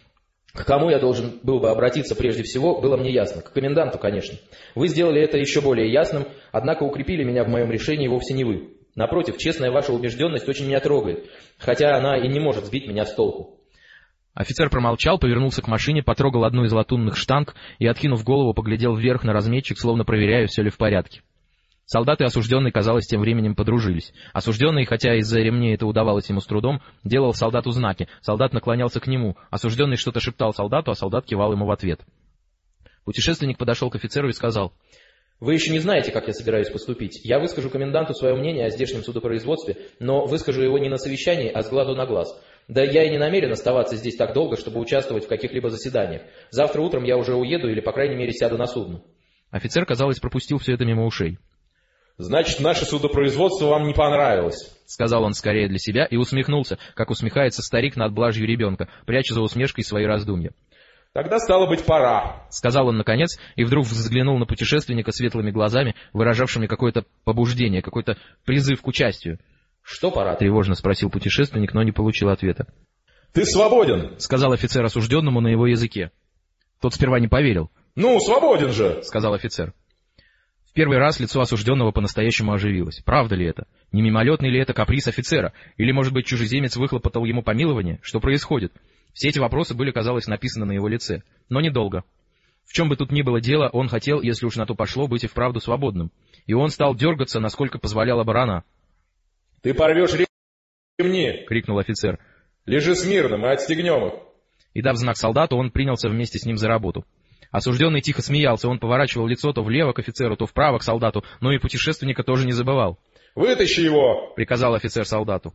К кому я должен был бы обратиться прежде всего, было мне ясно. К коменданту, конечно. Вы сделали это еще более ясным, однако укрепили меня в моем решении вовсе не вы. Напротив, честная ваша убежденность очень меня трогает, хотя она и не может сбить меня с толку. Офицер промолчал, повернулся к машине, потрогал одну из латунных штанг и, откинув голову, поглядел вверх на разметчик, словно проверяя, все ли в порядке. Солдаты и осужденные, казалось, тем временем подружились. Осужденный, хотя из-за ремней это удавалось ему с трудом, делал солдату знаки. Солдат наклонялся к нему. Осужденный что-то шептал солдату, а солдат кивал ему в ответ. Путешественник подошел к офицеру и сказал: «Вы еще не знаете, как я собираюсь поступить. Я выскажу коменданту свое мнение о здешнем судопроизводстве, но выскажу его не на совещании, а с глазу на глаз. Да я и не намерен оставаться здесь так долго, чтобы участвовать в каких-либо заседаниях. Завтра утром я уже уеду или, по крайней мере, сяду на судно». Офицер, казалось, пропустил все это мимо ушей. «Значит, наше судопроизводство вам не понравилось», — сказал он скорее для себя и усмехнулся, как усмехается старик над блажью ребенка, пряча за усмешкой свои раздумья. «Тогда, стало быть, пора», — сказал он наконец, и вдруг взглянул на путешественника светлыми глазами, выражавшими какое-то побуждение, какой-то призыв к участию. «Что пора?» — тревожно спросил путешественник, но не получил ответа. «Ты свободен», — сказал офицер осужденному на его языке. Тот сперва не поверил. «Ну, свободен же», — сказал офицер. В первый раз лицо осужденного по-настоящему оживилось. Правда ли это? Не мимолетный ли это каприз офицера? Или, может быть, чужеземец выхлопотал ему помилование? Что происходит? Все эти вопросы были, казалось, написаны на его лице. Но недолго. В чем бы тут ни было дело, он хотел, если уж на то пошло, быть и вправду свободным. И он стал дергаться, насколько позволяла бы рана. «Ты порвешь ремни!» — крикнул офицер. «Лежи смирно, мы отстегнем их!» И, дав знак солдату, он принялся вместе с ним за работу. Осужденный тихо смеялся, он поворачивал лицо то влево к офицеру, то вправо к солдату, но и путешественника тоже не забывал. «Вытащи его!» — приказал офицер солдату.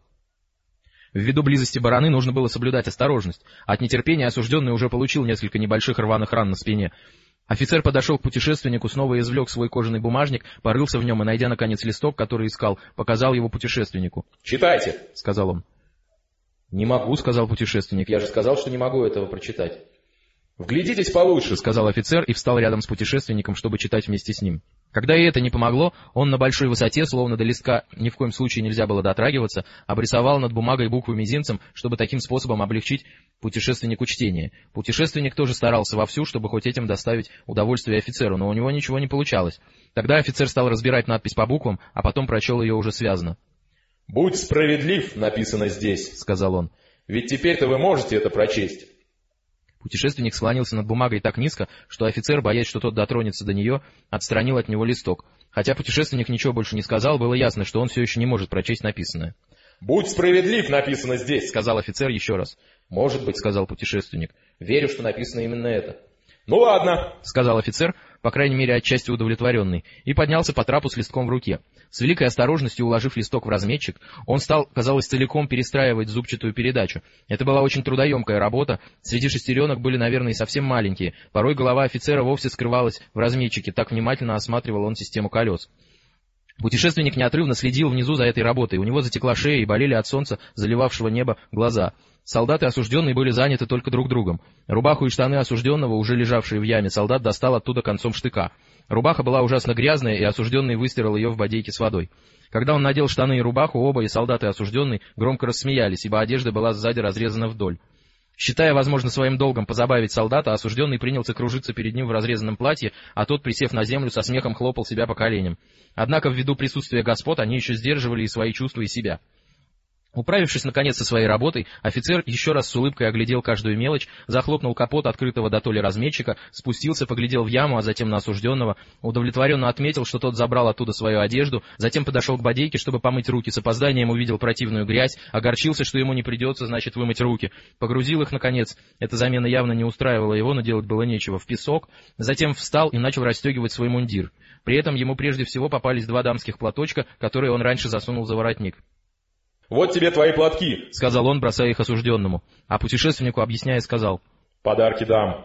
Ввиду близости бараны нужно было соблюдать осторожность. От нетерпения осужденный уже получил несколько небольших рваных ран на спине. Офицер подошел к путешественнику, снова извлек свой кожаный бумажник, порылся в нем и, найдя, наконец, листок, который искал, показал его путешественнику. «Читайте», — сказал он. «Не могу», — сказал путешественник. «Я же сказал, что не могу этого прочитать». «Вглядитесь получше», — сказал офицер и встал рядом с путешественником, чтобы читать вместе с ним. Когда и это не помогло, он на большой высоте, словно до листка ни в коем случае нельзя было дотрагиваться, обрисовал над бумагой буквы мизинцем, чтобы таким способом облегчить путешественнику чтение. Путешественник тоже старался вовсю, чтобы хоть этим доставить удовольствие офицеру, но у него ничего не получалось. Тогда офицер стал разбирать надпись по буквам, а потом прочел ее уже связно. «Будь справедлив», написано здесь, — сказал он. «Ведь теперь-то вы можете это прочесть». Путешественник склонился над бумагой так низко, что офицер, боясь, что тот дотронется до нее, отстранил от него листок. Хотя путешественник ничего больше не сказал, было ясно, что он все еще не может прочесть написанное. «Будь справедлив», написано здесь, — сказал офицер еще раз. «Может быть, — сказал путешественник, — верю, что написано именно это». «Ну ладно», — сказал офицер, по крайней мере отчасти удовлетворенный, и поднялся по трапу с листком в руке. С великой осторожностью уложив листок в разметчик, он стал, казалось, целиком перестраивать зубчатую передачу. Это была очень трудоемкая работа, среди шестеренок были, наверное, совсем маленькие, порой голова офицера вовсе скрывалась в разметчике, так внимательно осматривал он систему колес. Путешественник неотрывно следил внизу за этой работой, у него затекла шея и болели от солнца, заливавшего небо, глаза. Солдаты и осужденные были заняты только друг другом. Рубаху и штаны осужденного, уже лежавшие в яме, солдат достал оттуда концом штыка. Рубаха была ужасно грязная, и осужденный выстирал ее в бодейке с водой. Когда он надел штаны и рубаху, оба, и солдат и осужденный, громко рассмеялись, ибо одежда была сзади разрезана вдоль. Считая, возможно, своим долгом позабавить солдата, осужденный принялся кружиться перед ним в разрезанном платье, а тот, присев на землю, со смехом хлопал себя по коленям. Однако, ввиду присутствия господ, они еще сдерживали и свои чувства, и себя. Управившись, наконец, со своей работой, офицер еще раз с улыбкой оглядел каждую мелочь, захлопнул капот открытого дотоле разметчика, спустился, поглядел в яму, а затем на осужденного, удовлетворенно отметил, что тот забрал оттуда свою одежду, затем подошел к бодейке, чтобы помыть руки, с опозданием увидел противную грязь, огорчился, что ему не придется, значит, вымыть руки, погрузил их, наконец, эта замена явно не устраивала его, но делать было нечего, в песок, затем встал и начал расстегивать свой мундир. При этом ему прежде всего попались два дамских платочка, которые он раньше засунул за воротник. «Вот тебе твои платки», — сказал он, бросая их осужденному, а путешественнику, объясняя, сказал: «Подарки дам».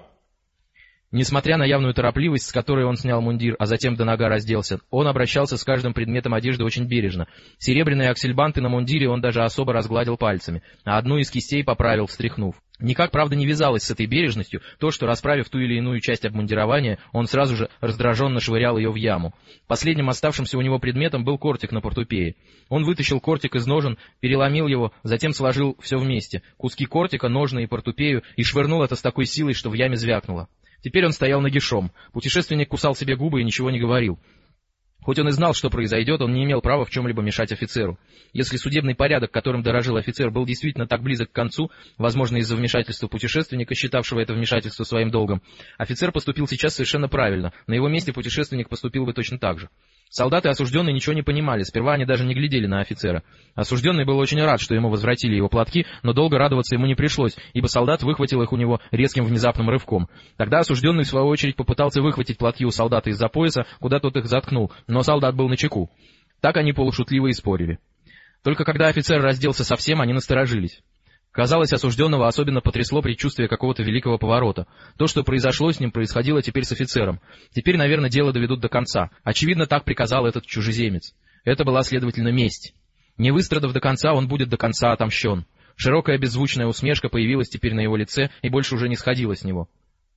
Несмотря на явную торопливость, с которой он снял мундир, а затем до нога разделся, он обращался с каждым предметом одежды очень бережно. Серебряные аксельбанты на мундире он даже особо разгладил пальцами, а одну из кистей поправил, встряхнув. Никак, правда, не вязалось с этой бережностью то, что, расправив ту или иную часть обмундирования, он сразу же раздраженно швырял ее в яму. Последним оставшимся у него предметом был кортик на портупее. Он вытащил кортик из ножен, переломил его, затем сложил все вместе, куски кортика, ножны и портупею, и швырнул это с такой силой, что в яме звякнуло. Теперь он стоял нагишом. Путешественник кусал себе губы и ничего не говорил. Хоть он и знал, что произойдет, он не имел права в чем-либо мешать офицеру. Если судебный порядок, которым дорожил офицер, был действительно так близок к концу, возможно, из-за вмешательства путешественника, считавшего это вмешательство своим долгом, офицер поступил сейчас совершенно правильно. На его месте путешественник поступил бы точно так же. Солдаты и осужденные ничего не понимали, сперва они даже не глядели на офицера. Осужденный был очень рад, что ему возвратили его платки, но долго радоваться ему не пришлось, ибо солдат выхватил их у него резким внезапным рывком. Тогда осужденный, в свою очередь, попытался выхватить платки у солдата из-за пояса, куда тот их заткнул, но солдат был начеку. Так они полушутливо и спорили. Только когда офицер разделся совсем, они насторожились. Казалось, осужденного особенно потрясло предчувствие какого-то великого поворота. То, что произошло с ним, происходило теперь с офицером. Теперь, наверное, дело доведут до конца. Очевидно, так приказал этот чужеземец. Это была, следовательно, месть. Не выстрадав до конца, он будет до конца отомщен. Широкая беззвучная усмешка появилась теперь на его лице и больше уже не сходила с него.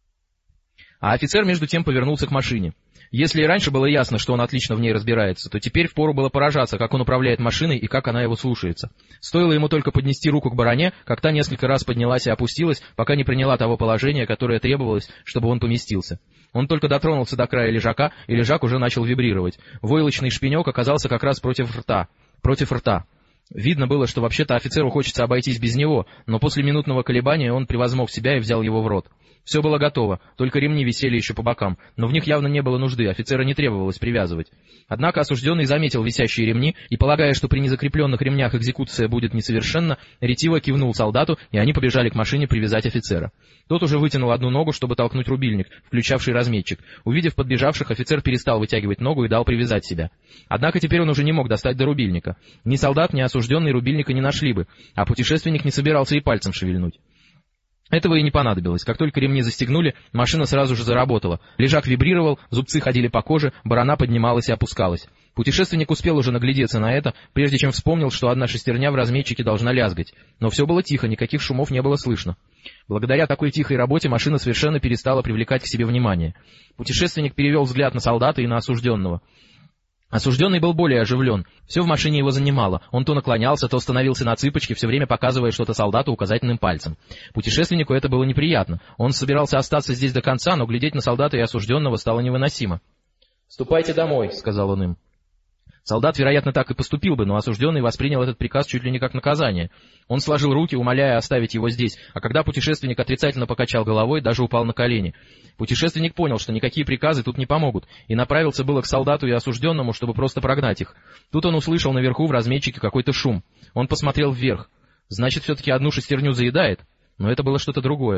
А офицер, между тем, повернулся к машине. Если и раньше было ясно, что он отлично в ней разбирается, то теперь впору было поражаться, как он управляет машиной и как она его слушается. Стоило ему только поднести руку к баране, как та несколько раз поднялась и опустилась, пока не приняла того положения, которое требовалось, чтобы он поместился. Он только дотронулся до края лежака, и лежак уже начал вибрировать. Войлочный шпинек оказался как раз против рта. Против рта. Видно было, что вообще-то офицеру хочется обойтись без него, но после минутного колебания он превозмог себя и взял его в рот. Все было готово, только ремни висели еще по бокам, но в них явно не было нужды, офицера не требовалось привязывать. Однако осужденный заметил висящие ремни и, полагая, что при незакрепленных ремнях экзекуция будет несовершенна, ретиво кивнул солдату, и они побежали к машине привязать офицера. Тот уже вытянул одну ногу, чтобы толкнуть рубильник, включавший разметчик. Увидев подбежавших, офицер перестал вытягивать ногу и дал привязать себя. Однако теперь он уже не мог достать до рубильника. Ни солдат, ни осужденный рубильника не нашли бы, а путешественник не собирался и пальцем шевельнуть. Этого и не понадобилось. Как только ремни застегнули, машина сразу же заработала. Лежак вибрировал, зубцы ходили по коже, барана поднималась и опускалась. Путешественник успел уже наглядеться на это, прежде чем вспомнил, что одна шестерня в разметчике должна лязгать. Но все было тихо, никаких шумов не было слышно. Благодаря такой тихой работе машина совершенно перестала привлекать к себе внимание. Путешественник перевел взгляд на солдата и на осужденного. Осужденный был более оживлен. Все в машине его занимало. Он то наклонялся, то становился на цыпочки, все время показывая что-то солдату указательным пальцем. Путешественнику это было неприятно. Он собирался остаться здесь до конца, но глядеть на солдата и осужденного стало невыносимо. «Ступайте домой», — сказал он им. Солдат, вероятно, так и поступил бы, но осужденный воспринял этот приказ чуть ли не как наказание. Он сложил руки, умоляя оставить его здесь, а когда путешественник отрицательно покачал головой, даже упал на колени. Путешественник понял, что никакие приказы тут не помогут, и направился было к солдату и осужденному, чтобы просто прогнать их. Тут он услышал наверху в разметчике какой-то шум. Он посмотрел вверх. Значит, все-таки одну шестерню заедает? Но это было что-то другое.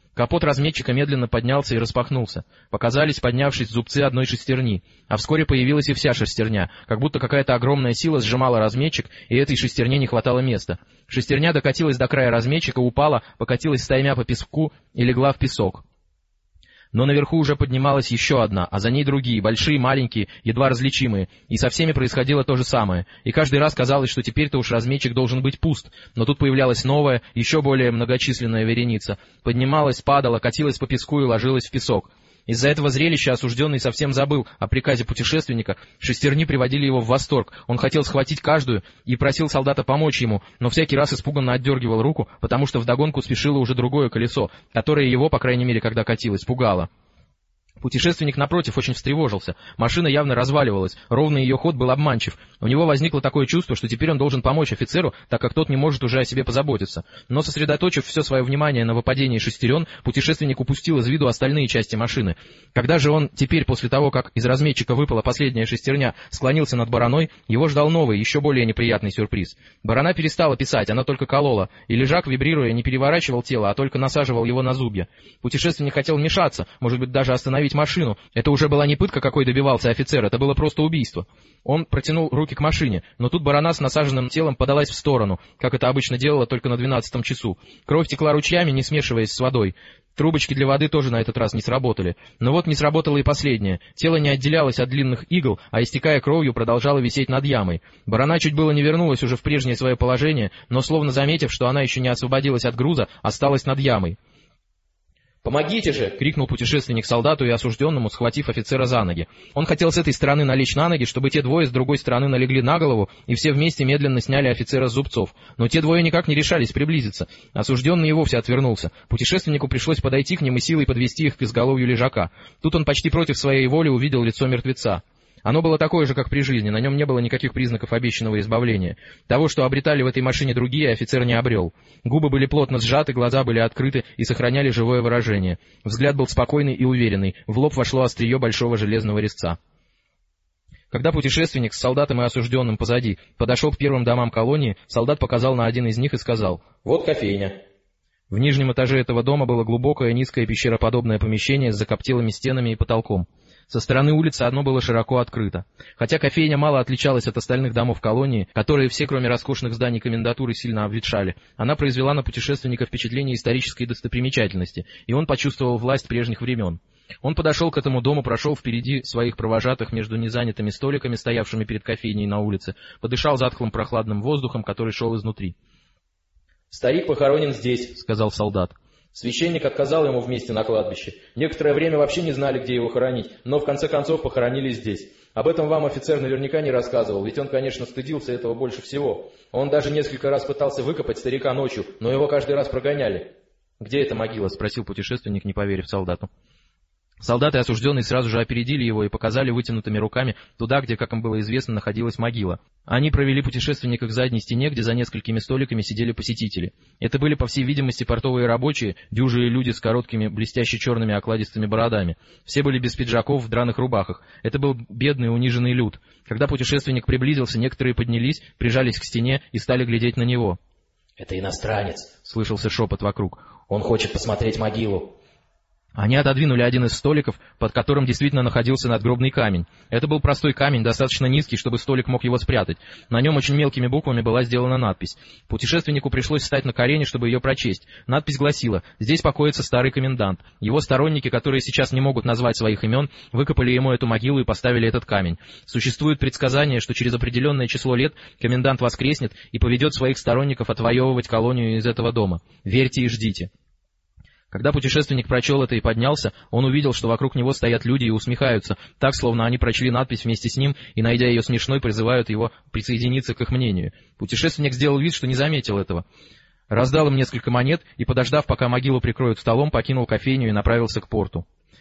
Капот разметчика медленно поднялся и распахнулся. Показались, поднявшись, зубцы одной шестерни, а вскоре появилась и вся шестерня, как будто какая-то огромная сила сжимала разметчик, и этой шестерне не хватало места. Шестерня докатилась до края разметчика, упала, покатилась стаймя по песку и легла в песок. Но наверху уже поднималась еще одна, а за ней другие, большие, маленькие, едва различимые, и со всеми происходило то же самое, и каждый раз казалось, что теперь-то уж разметчик должен быть пуст, но тут появлялась новая, еще более многочисленная вереница, поднималась, падала, катилась по песку и ложилась в песок. Из-за этого зрелища осужденный совсем забыл о приказе путешественника, шестерни приводили его в восторг, он хотел схватить каждую и просил солдата помочь ему, но всякий раз испуганно отдергивал руку, потому что вдогонку спешило уже другое колесо, которое его, по крайней мере, когда катилось, пугало. Путешественник, напротив, очень встревожился. Машина явно разваливалась, ровный ее ход был обманчив. У него возникло такое чувство, что теперь он должен помочь офицеру, так как тот не может уже о себе позаботиться. Но, сосредоточив все свое внимание на выпадении шестерен, путешественник упустил из виду остальные части машины. Когда же он теперь, после того, как из разметчика выпала последняя шестерня, склонился над бараной, его ждал новый, еще более неприятный сюрприз. Барана перестала писать, она только колола, и лежак, вибрируя, не переворачивал тело, а только насаживал его на зубья. Путешественник хотел вмешаться, может быть, даже остановить машину. Это уже была не пытка, какой добивался офицер, это было просто убийство. Он протянул руки к машине, но тут барана с насаженным телом подалась в сторону, как это обычно делала только на двенадцатом часу. Кровь текла ручьями, не смешиваясь с водой. Трубочки для воды тоже на этот раз не сработали. Но вот не сработало и последнее. Тело не отделялось от длинных игл, а, истекая кровью, продолжало висеть над ямой. Барана чуть было не вернулась уже в прежнее свое положение, но, словно заметив, что она еще не освободилась от груза, осталась над ямой. «Помогите же!» — крикнул путешественник солдату и осужденному, схватив офицера за ноги. Он хотел с этой стороны налечь на ноги, чтобы те двое с другой стороны налегли на голову, и все вместе медленно сняли офицера с зубцов. Но те двое никак не решались приблизиться. Осужденный и вовсе отвернулся. Путешественнику пришлось подойти к ним и силой подвести их к изголовью лежака. Тут он почти против своей воли увидел лицо мертвеца. Оно было такое же, как при жизни, на нем не было никаких признаков обещанного избавления. Того, что обретали в этой машине другие, офицер не обрел. Губы были плотно сжаты, глаза были открыты и сохраняли живое выражение. Взгляд был спокойный и уверенный, в лоб вошло острие большого железного резца. Когда путешественник с солдатом и осужденным позади подошел к первым домам колонии, солдат показал на один из них и сказал: «Вот кофейня». В нижнем этаже этого дома было глубокое низкое пещероподобное помещение с закоптелыми стенами и потолком. Со стороны улицы оно было широко открыто. Хотя кофейня мало отличалась от остальных домов колонии, которые все, кроме роскошных зданий комендатуры, сильно обветшали, она произвела на путешественника впечатление исторической достопримечательности, и он почувствовал власть прежних времен. Он подошел к этому дому, прошел впереди своих провожатых между незанятыми столиками, стоявшими перед кофейней на улице, подышал затхлым прохладным воздухом, который шел изнутри. «Старик похоронен здесь», — сказал солдат. Священник отказал ему вместе на кладбище. Некоторое время вообще не знали, где его хоронить, но в конце концов похоронили здесь. Об этом вам офицер наверняка не рассказывал, ведь он, конечно, стыдился этого больше всего. Он даже несколько раз пытался выкопать старика ночью, но его каждый раз прогоняли. «Где эта могила?» — спросил путешественник, не поверив солдату. Солдаты и осужденные сразу же опередили его и показали вытянутыми руками туда, где, как им было известно, находилась могила. Они провели путешественника к задней стене, где за несколькими столиками сидели посетители. Это были, по всей видимости, портовые рабочие, дюжие люди с короткими, блестяще черными окладистыми бородами. Все были без пиджаков, в драных рубахах. Это был бедный, униженный люд. Когда путешественник приблизился, некоторые поднялись, прижались к стене и стали глядеть на него. «Это иностранец», — слышался шепот вокруг. «Он хочет посмотреть могилу». Они отодвинули один из столиков, под которым действительно находился надгробный камень. Это был простой камень, достаточно низкий, чтобы столик мог его спрятать. На нем очень мелкими буквами была сделана надпись. Путешественнику пришлось встать на колени, чтобы ее прочесть. Надпись гласила: «Здесь покоится старый комендант». Его сторонники, которые сейчас не могут назвать своих имен, выкопали ему эту могилу и поставили этот камень. Существует предсказание, что через определенное число лет комендант воскреснет и поведет своих сторонников отвоевывать колонию из этого дома. Верьте и ждите. Когда путешественник прочел это и поднялся, он увидел, что вокруг него стоят люди и усмехаются, так, словно они прочли надпись вместе с ним и, найдя ее смешной, призывают его присоединиться к их мнению. Путешественник сделал вид, что не заметил этого. Раздал им несколько монет и, подождав, пока могилу прикроют столом, покинул кофейню и направился к порту.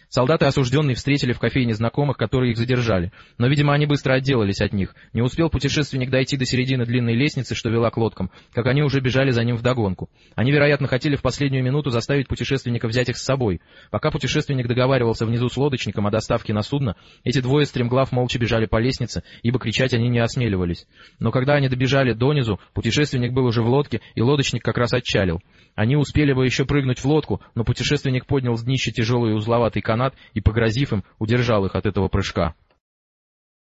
Солдаты осужденные встретили в кофейне знакомых, которые их задержали. Но, видимо, они быстро отделались от них. Не успел путешественник дойти до середины длинной лестницы, что вела к лодкам, как они уже бежали за ним вдогонку. Они, вероятно, хотели в последнюю минуту заставить путешественника взять их с собой. Пока путешественник договаривался внизу с лодочником о доставке на судно, эти двое стремглав молча бежали по лестнице, ибо кричать они не осмеливались. Но когда они добежали донизу, путешественник был уже в лодке, и лодочник как раз отчалил. Они успели бы еще прыгнуть в лодку, но путешественник поднял с днища тяжелый узловатый канат и, погрозив им, удержал их от этого прыжка.